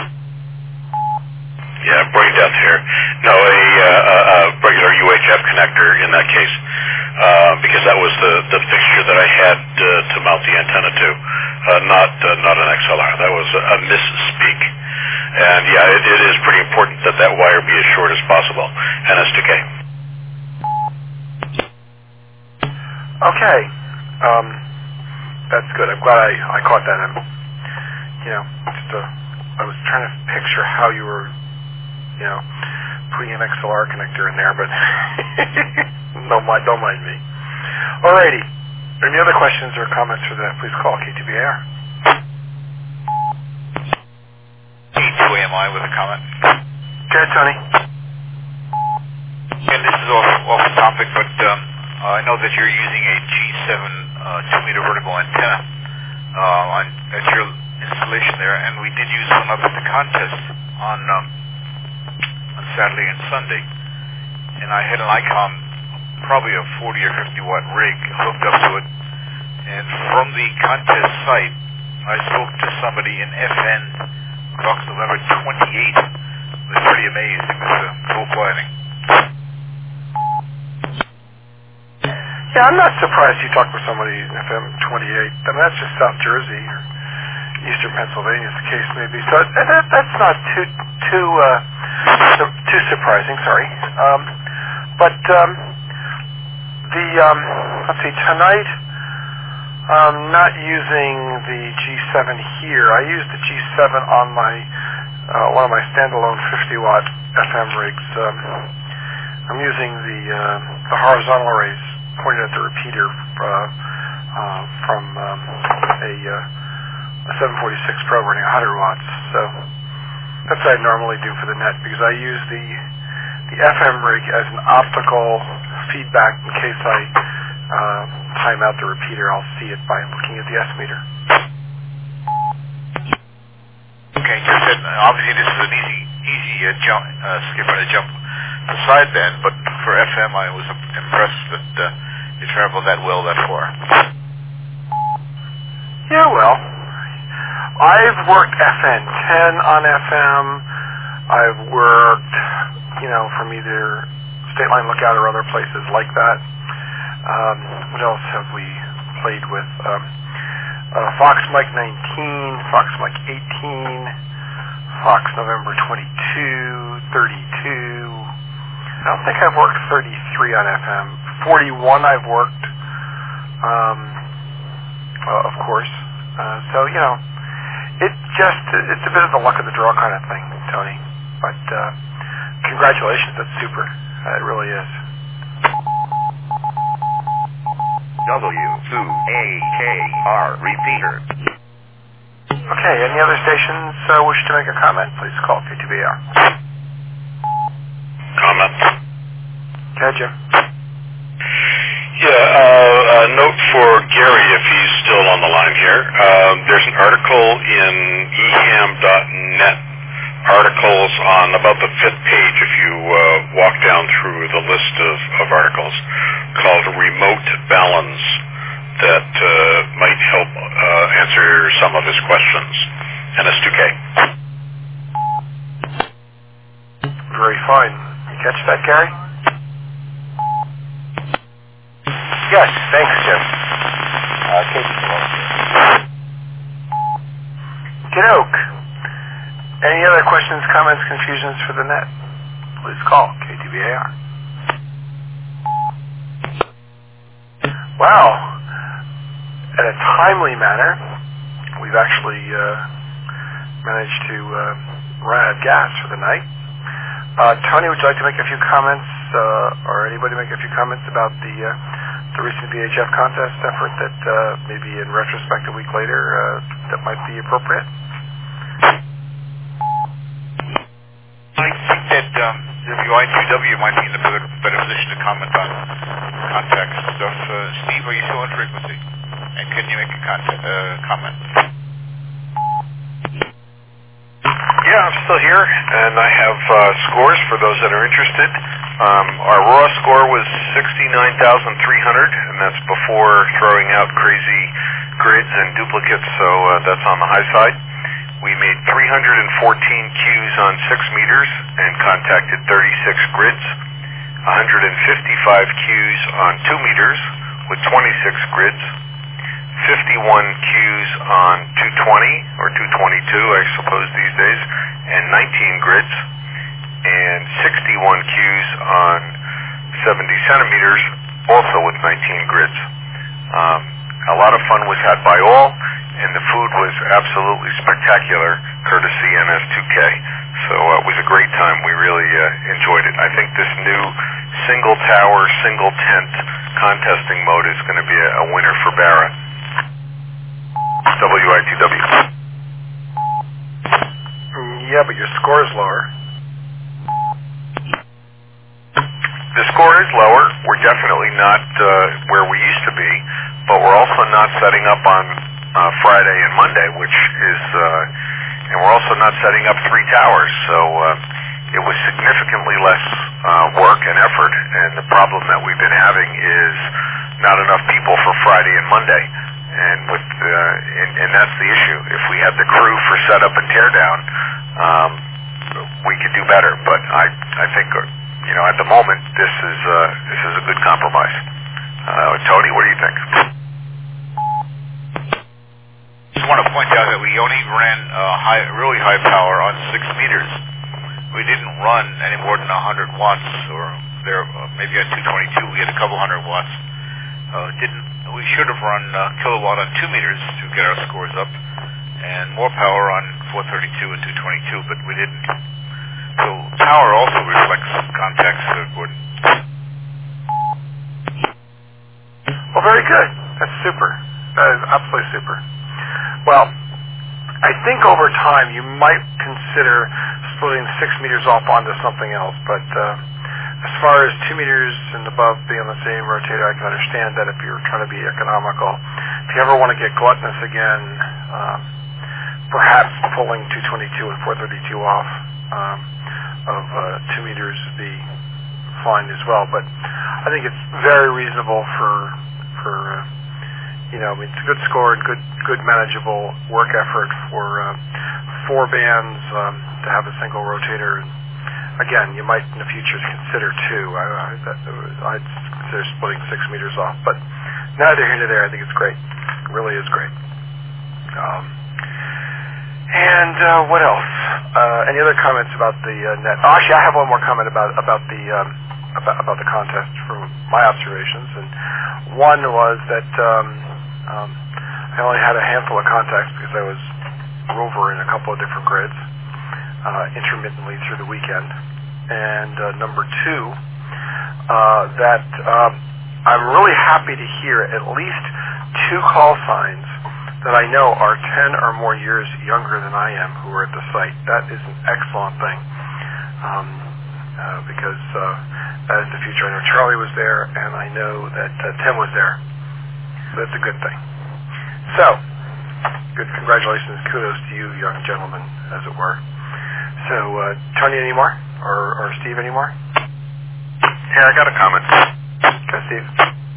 D: Yeah, bring it down here. No, a regular UHF connector in that case, because that was the fixture that I had to mount the antenna to, not an XLR. That was a misspeak. And yeah, it is pretty important that wire be as short as possible. NS2K.
A: Okay, that's good. I'm glad I caught that. I was trying to picture how you were, putting an XLR connector in there, but don't mind me. Alrighty. Any other questions or comments for that? Please call KTBAR.
J: K2AMI with a comment.
A: Go ahead, Tony.
J: And this is off topic, but I know that you're using a G7 2-meter vertical antenna at your installation there, and we did use one up at the contest on Saturday and Sunday, and I had an ICOM, probably a 40 or 50 watt rig hooked up to it, and from the contest site I spoke to somebody in FN Box November 28. Was pretty amazed. It was full planning.
A: Yeah, I'm not surprised you talked with somebody in FM 28. I mean, that's just South Jersey or Eastern Pennsylvania, as the case may be. So that's not too too surprising, sorry. Let's see, tonight I'm not using the G7 here. I use the G7 on my one of my standalone 50-watt FM rigs. I'm using the horizontal arrays pointed at the repeater from a 746 Pro running 100 watts. So that's what I normally do for the net, because I use the FM rig as an optical feedback in case I time out the repeater. I'll see it by looking at the S meter.
J: Okay, you said obviously this is an easy skip and a jump to sideband, but for FM I was impressed that you traveled that well that far.
A: Yeah, well, I've worked FN10 on FM. I've worked, from either State Line Lookout or other places like that. What else have we played with? Fox Mike 19, Fox Mike 18, Fox November 22, 32. I don't think I've worked 33 on FM. 41 I've worked, of course. It's a bit of the luck of the draw kind of thing, Tony. But congratulations, that's super. It really is.
G: WAKR repeater.
A: Okay, any other stations wish to make a comment? Please call K2BR.
K: Comment.
A: Okay, Jim.
K: Yeah, a note for Gary, if he's still on the line here. There's an article in eham.net, articles on about the 5th page if you walk down through the list of articles, called Remote Balance, that might help answer some of his questions. NS2K.
A: Very fine. You catch that, Gary?
D: Yes, thanks, Jim.
A: Kiddoke. Any other questions, comments, confusions for the net? Please call KTBAR. Wow. In a timely manner, we've actually managed to run out of gas for the night. Tony, would you like to make a few comments, or anybody make a few comments about the recent VHF contest effort that maybe in retrospect a week later that might be appropriate?
J: I think that WI2W might be in a better position to comment on contact stuff. Steve, are you still on frequency? And can you make a comment?
D: Yeah, I'm still here, and I have scores for those that are interested. Our raw score was 69,300, and that's before throwing out crazy grids and duplicates, so that's on the high side. We made 314 Qs on 6 meters and contacted 36 grids, 155 Qs on 2 meters with 26 grids, 51 Qs on 220 or 222, I suppose these days, and 19 grids, and 61 Qs on 70 centimeters, also with 19 grids. A lot of fun was had by all, and the food was absolutely spectacular, courtesy NS2K. So it was a great time. We really enjoyed it. I think this new single tower, single tent contesting mode is going to be a winner for Barra. WI2W.
A: Yeah, but your score is lower.
D: The score is lower. We're definitely not where we used to be, but we're also not setting up on Friday and Monday, which is, and we're also not setting up 3 towers, so it was significantly less work and effort, and the problem that we've been having is not enough people for Friday and Monday, and and that's the issue. If we had the crew for setup and teardown, we could do better, but I think, at the moment, this is a good compromise. Tony, what do you think?
J: Just want to point out that we only ran really high power on 6 meters, we didn't run any more than 100 watts, or there maybe at 222 we had a couple hundred watts. We should have run kilowatt on 2 meters to get our scores up, and more power on 432 and 222, but we didn't. So power also reflects context, Gordon.
A: Well, very good. That's super. That is absolutely super. Well, I think over time you might consider splitting 6 meters off onto something else, but as far as 2 meters and above being on the same rotator, I can understand that if you're trying to be economical. If you ever want to get gluttonous again, perhaps pulling 222 and 432 off of 2 meters would be fine as well. But I think it's very reasonable for I mean, it's a good score and good manageable work effort for 4 bands to have a single rotator. And again, you might in the future consider 2. I'd consider splitting 6 meters off, but neither here nor there. I think it's great. It really is great. And what else? Any other comments about the net? Oh, actually, I have one more comment about the contest from my observations, and one was that I only had a handful of contacts because I was rover in a couple of different grids intermittently through the weekend. And number 2, that I'm really happy to hear at least 2 call signs that I know are 10 or more years younger than I am who are at the site. That is an excellent thing because that is the future. I know Charlie was there, and I know that Tim was there. So that's a good thing. So, good congratulations, kudos to you, young gentlemen, as it were. So, Tony, any more? Or Steve, any more?
D: Yeah, I got a comment.
A: Okay, Steve.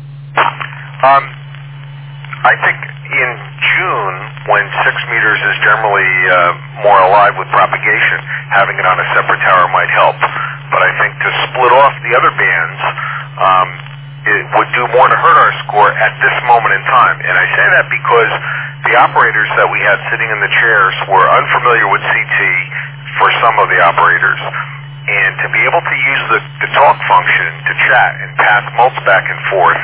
D: I think in June, when 6 meters is generally more alive with propagation, having it on a separate tower might help. But I think to split off the other bands, it would do more to hurt our score at this moment in time. And I say that because the operators that we had sitting in the chairs were unfamiliar with CT for some of the operators. And to be able to use the talk function to chat and pass mults back and forth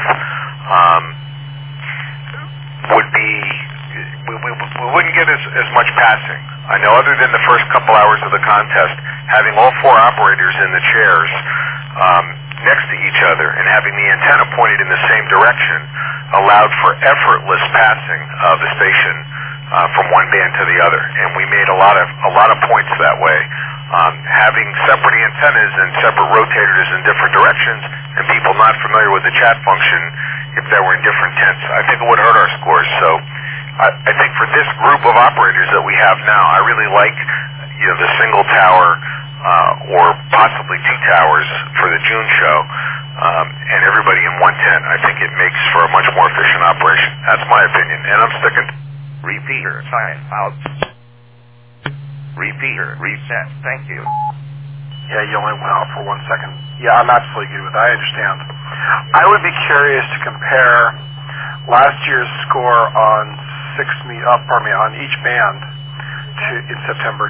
D: would be, we wouldn't get as much passing. I know other than the first couple hours of the contest, having all 4 operators in the chairs next to each other and having the antenna pointed in the same direction allowed for effortless passing of the station from one band to the other. And we made a lot of points that way. Having separate antennas and separate rotators in different directions and people not familiar with the chat function if they were in different tents, I think it would hurt our scores. So I think for this group of operators that we have now, I really like the single tower or possibly 2 towers for the June show and everybody in one tent. I think it makes for a much more efficient operation. That's my opinion, and I'm sticking.
G: Repeater, sign out. Repeater, reset. Thank you.
A: Yeah, you only went out for 1 second. Yeah, I'm absolutely good with that. I understand. I would be curious to compare last year's score on on each band in September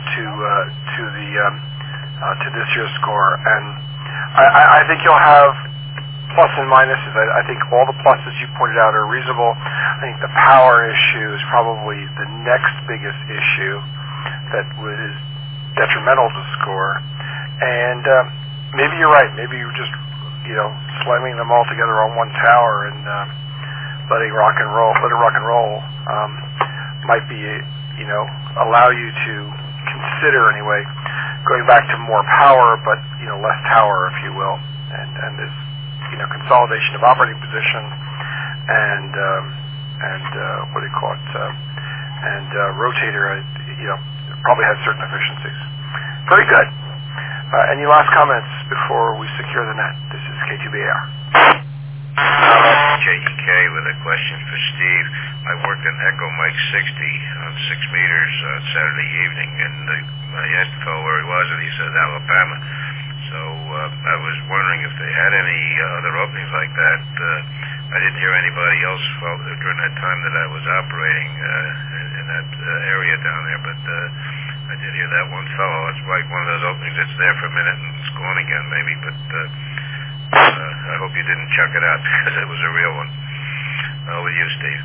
A: to this year's score, and I think you'll have plus and minuses. I think all the pluses you pointed out are reasonable. I think the power issue is probably the next biggest issue that is detrimental to score. And maybe you're right. Maybe you just slamming them all together on one tower and let it rock and roll might be allow you to consider anyway going back to more power, but less tower, if you will, and this consolidation of operating position and what do you call it and rotator probably has certain efficiencies. Very good. Any last comments before we secure the net? This is K2BAR.
B: JEK with a question for Steve. I worked in Echo Mike 60 on 6 meters Saturday evening, and I asked the fellow where he was, and he said Alabama. So I was wondering if they had any other openings like that. I didn't hear anybody else during that time that I was operating in that area down there, but I I did hear that one fellow. It's like one of those openings that's there for a minute and it's gone again, maybe. But I hope you didn't chuck it out because it was a real one. With you, Steve.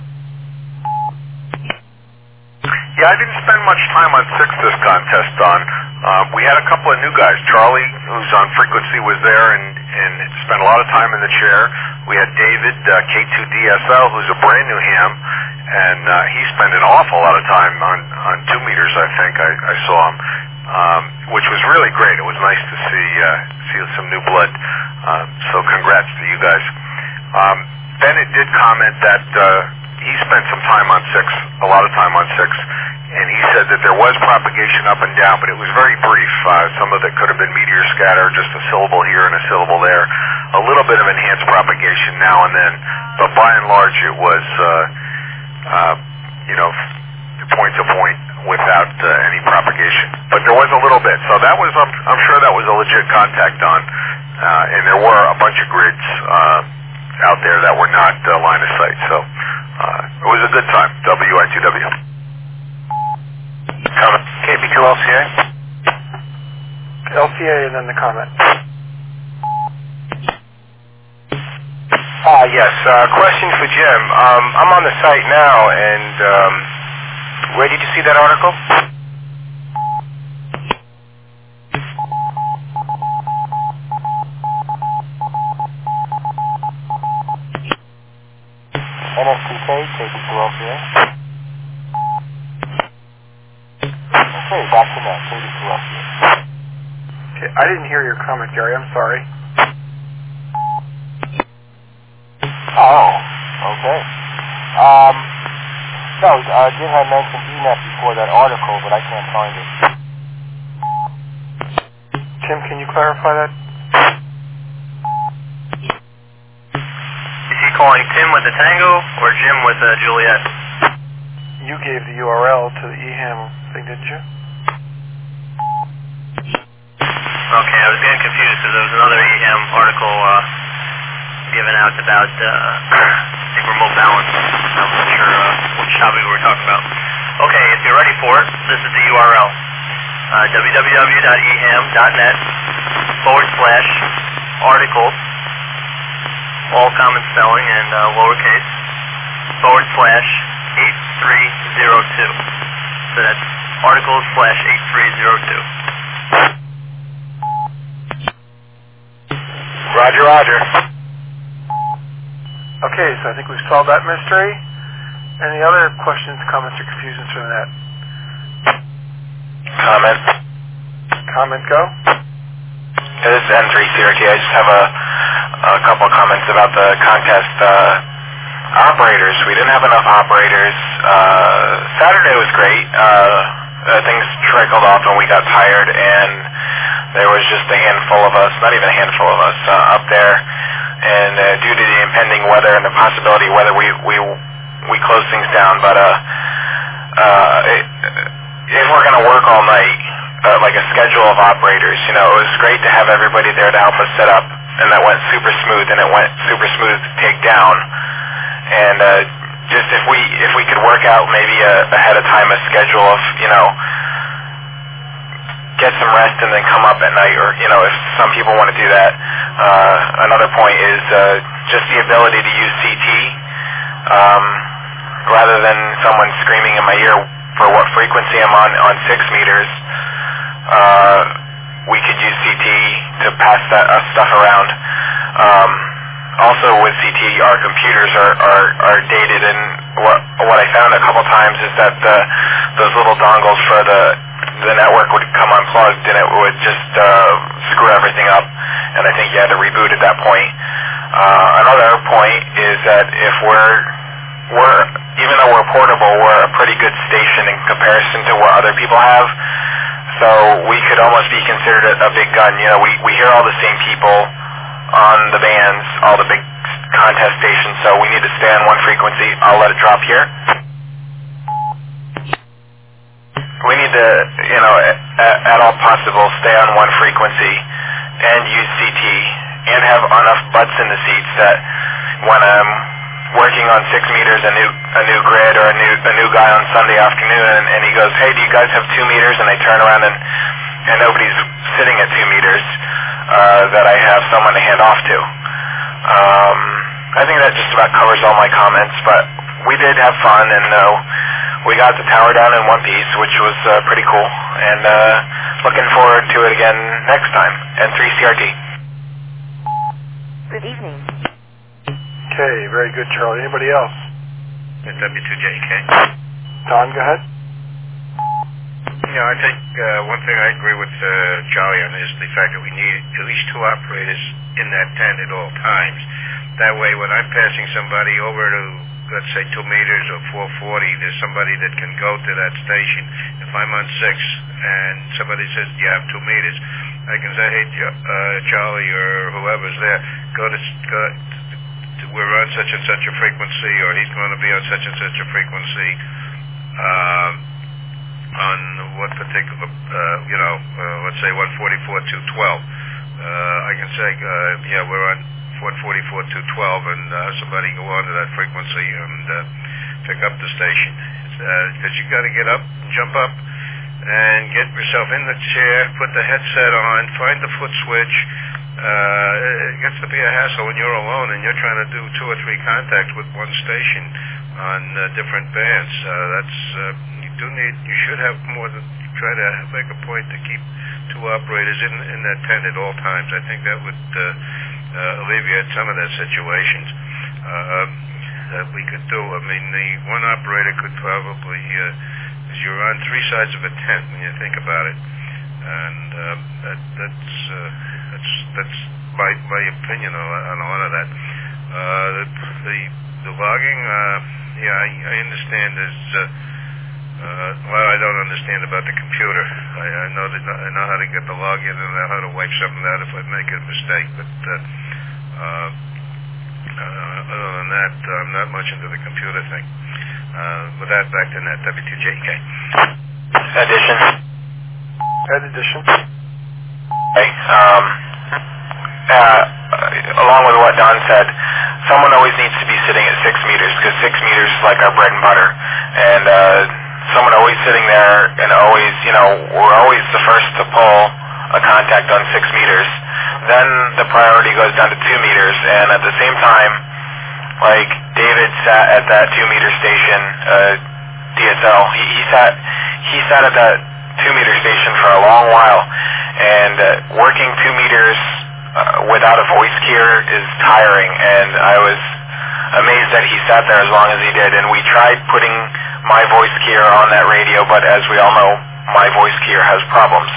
D: Yeah, I didn't spend much time on 6 this contest, Don. We had a couple of new guys. Charlie, who's on frequency, was there and spent a lot of time in the chair. We had David, K2DSL, who's a brand new ham, and he spent an awful lot of time on 2 meters, I think. I saw him, which was really great. It was nice to see some new blood. So congrats to you guys. Bennett did comment that he spent some time on 6, a lot of time on 6, and he said that there was propagation up and down, but it was very brief. Some of it could have been meteor scatter, just a syllable here and a syllable there, a little bit of enhanced propagation now and then, but by and large it was, point to point without any propagation. But there was a little bit, so that was, I'm sure that was a legit contact on, and there were a bunch of grids out there that were not line of sight, so it was a good time. WI2W. Comment.
A: KB2LCA. LCA and then the comment.
L: Yes, question for Jim. I'm on the site now, and where did you see that article? NFTK, KB2LCA. Okay, back to that, KB2LCA.
A: Okay, I didn't hear your comment, Gary. I'm sorry.
L: Oh, okay. No, Jim had mentioned ENET before that article, but I can't find it.
A: Tim, can you clarify that?
C: Is he calling Tim with a tango or Jim with a Juliet?
A: You gave the URL to the EHAM thing, didn't you?
C: Okay, I was getting confused because there was another EHAM article given out about, I think, remote balance. I wasn't sure which topic we were talking about. Okay, if you're ready for it, this is the URL. www.eham.net/articles, all common spelling and lowercase, /8302. So that's articles/8302.
L: Roger, roger.
A: Okay, so I think we've solved that mystery. Any other questions, comments, or confusions from that?
L: Comment.
A: Comment, go.
L: This is N3 Syracuse. I just have a couple of comments about the contest operators. We didn't have enough operators. Saturday was great. Things trickled off and we got tired, and there was just a handful of us, not even a handful of us, up there. And due to the impending weather and the possibility whether we close things down, but if we're going to work all night, like a schedule of operators, it was great to have everybody there to help us set up, and that went super smooth, and it went super smooth to take down. And just if we could work out maybe ahead of time a schedule of get some rest and then come up at night, or if some people want to do that. Another point is just the ability to use CT rather than someone screaming in my ear for what frequency I'm on 6 meters. We could use CT to pass that stuff around. Also with CT, our computers are dated, and what I found a couple times is that those little dongles for the network would come unplugged and it would just screw everything up, and I think you had to reboot at that point. Another point is that if we're even though we're portable, we're a pretty good station in comparison to what other people have, so we could almost be considered a big gun. We hear all the same people on the bands, all the big contest stations, so we need to stay on one frequency. I'll let it drop here. We need to, at all possible, stay on one frequency and use CT and have enough butts in the seats that when I'm working on 6 meters, a new grid, or a new guy on Sunday afternoon, and he goes, "Hey, do you guys have 2 meters?" And I turn around and nobody's sitting at 2 meters that I have someone to hand off to. I think that just about covers all my comments, but we did have fun, and we got the tower down in one piece, which was pretty cool, and looking forward to it again next time. And 3CRT.
F: Good evening.
A: Okay, very good, Charlie. Anybody else?
B: W2JK.
A: Don, go ahead.
B: Yeah, I think one thing I agree with Charlie on is the fact that we need at least 2 operators in that tent at all times. That way, when I'm passing somebody over to, let's say, 2 meters or 440, there's somebody that can go to that station. If I'm on 6 and somebody says, "Do you have 2 meters?" I can say, "Hey, Charlie," or whoever's there, we're on such and such a frequency, or he's going to be on such and such a frequency. On what particular, let's say 144.212. I can say, we're on 144.212, and somebody go on to that frequency and pick up the station. Because you got to get up, jump up, and get yourself in the chair, put the headset on, find the foot switch. It gets to be a hassle when you're alone and you're trying to do 2 or 3 contacts with one station on different bands. You should have more than, try to make a point to keep 2 operators in that tent at all times. I think that would alleviate some of those situations that we could do. I mean, the one operator could probably, you're on 3 sides of a tent when you think about it, and that's my opinion on a lot of that. The logging, I understand there's. I don't understand about the computer. I know how to get the login and I know how to wipe something out if I make a mistake. But other than that, I'm not much into the computer thing. With that, back to net W2JK.
L: Addition. Okay. Along with what Don said, someone always needs to be sitting at 6 meters because 6 meters is like our bread and butter, and someone always sitting there, and always, we're always the first to pull a contact on 6 meters. Then the priority goes down to 2 meters, and at the same time, like David sat at that 2 meter station, DSL. He sat at that 2 meter station for a long while, and working 2 meters without a voice keyer is tiring, and I was amazed that he sat there as long as he did. And we tried putting my voice keyer on that radio, but as we all know, my voice keyer has problems.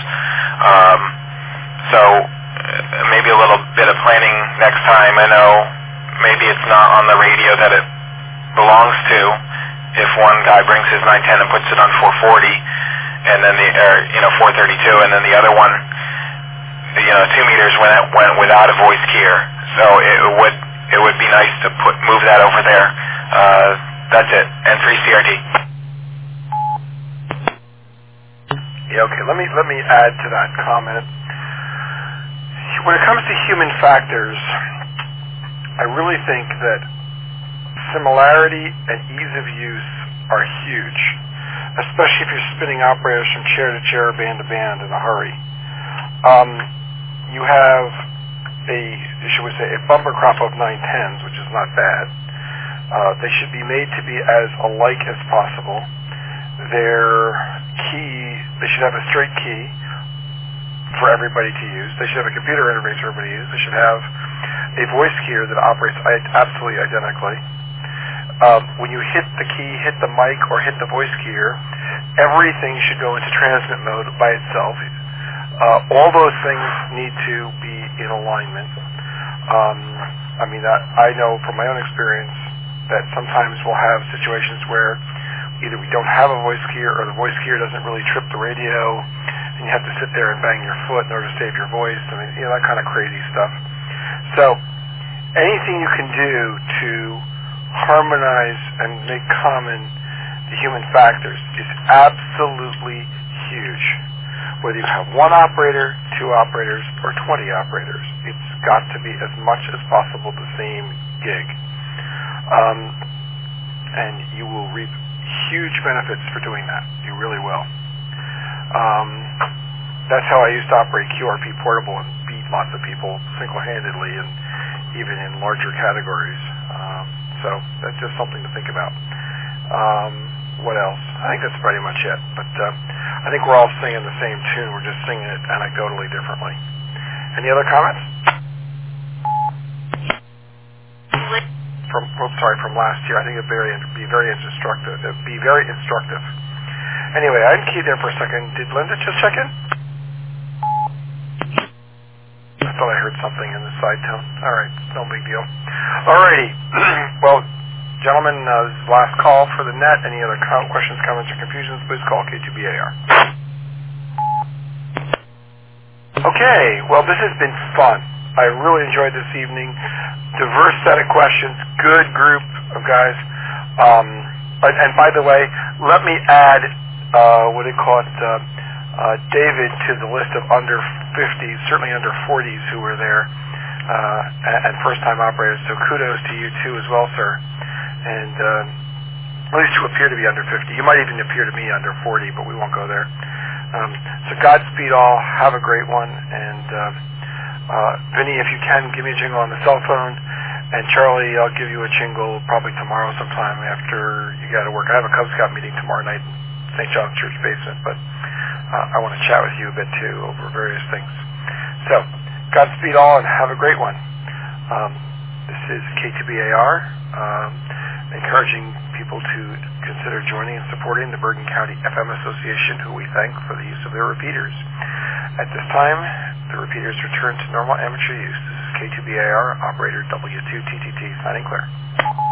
L: So maybe a little bit of planning next time. I know maybe it's not on the radio that it belongs to. If one guy brings his 910 and puts it on 440, and then 432, and then the other one, 2 meters went without a voice keyer. So it would be nice to move that over there. That's it. And 3CRT.
A: Yeah, okay. Let me add to that comment. When it comes to human factors, I really think that similarity and ease of use are huge, especially if you're spinning operators from chair to chair, band to band in a hurry. You have a bumper crop of 910s, which is not bad. They should be made to be as alike as possible. They should have a straight key for everybody to use. They should have a computer interface for everybody to use. They should have a voice keyer that operates absolutely identically. When you hit the key, hit the mic, or hit the voice keyer, everything should go into transmit mode by itself. All those things need to be in alignment. I know from my own experience that sometimes we'll have situations where either we don't have a voice keyer or the voice keyer doesn't really trip the radio, and you have to sit there and bang your foot in order to save your voice. That kind of crazy stuff. So anything you can do to harmonize and make common the human factors is absolutely huge. Whether you have 1 operator, 2 operators, or 20 operators, it's got to be as much as possible the same gig. And you will reap huge benefits for doing that. You really will. That's how I used to operate QRP Portable and beat lots of people single-handedly and even in larger categories. So that's just something to think about. What else? I think that's pretty much it. But I think we're all singing the same tune. We're just singing it anecdotally differently. Any other comments? From last year. I think it'd be very instructive. Anyway, I didn't key there for a second. Did Linda just check in? I thought I heard something in the side tone. All right, no big deal. Alrighty. Well, gentlemen, this is the last call for the net. Any other questions, comments, or confusions, please call K2BAR. Okay, well, this has been fun. I really enjoyed this evening. Diverse set of questions, good group of guys. And by the way, let me add, David to the list of under 50s, certainly under 40s who were there, and first-time operators. So kudos to you too as well, sir. And at least you appear to be under 50. You might even appear to me under 40, but we won't go there. So Godspeed all. Have a great one. And Vinny, if you can, give me a jingle on the cell phone. And Charlie, I'll give you a jingle probably tomorrow sometime after you got to work. I have a Cub Scout meeting tomorrow night in St. John's Church basement, but I want to chat with you a bit too over various things. So, Godspeed all and have a great one. This is K2BAR, encouraging people to consider joining and supporting the Bergen County FM Association, who we thank for the use of their repeaters. At this time, the repeaters return to normal amateur use. This is K2BAR, operator W2TTT, signing clear.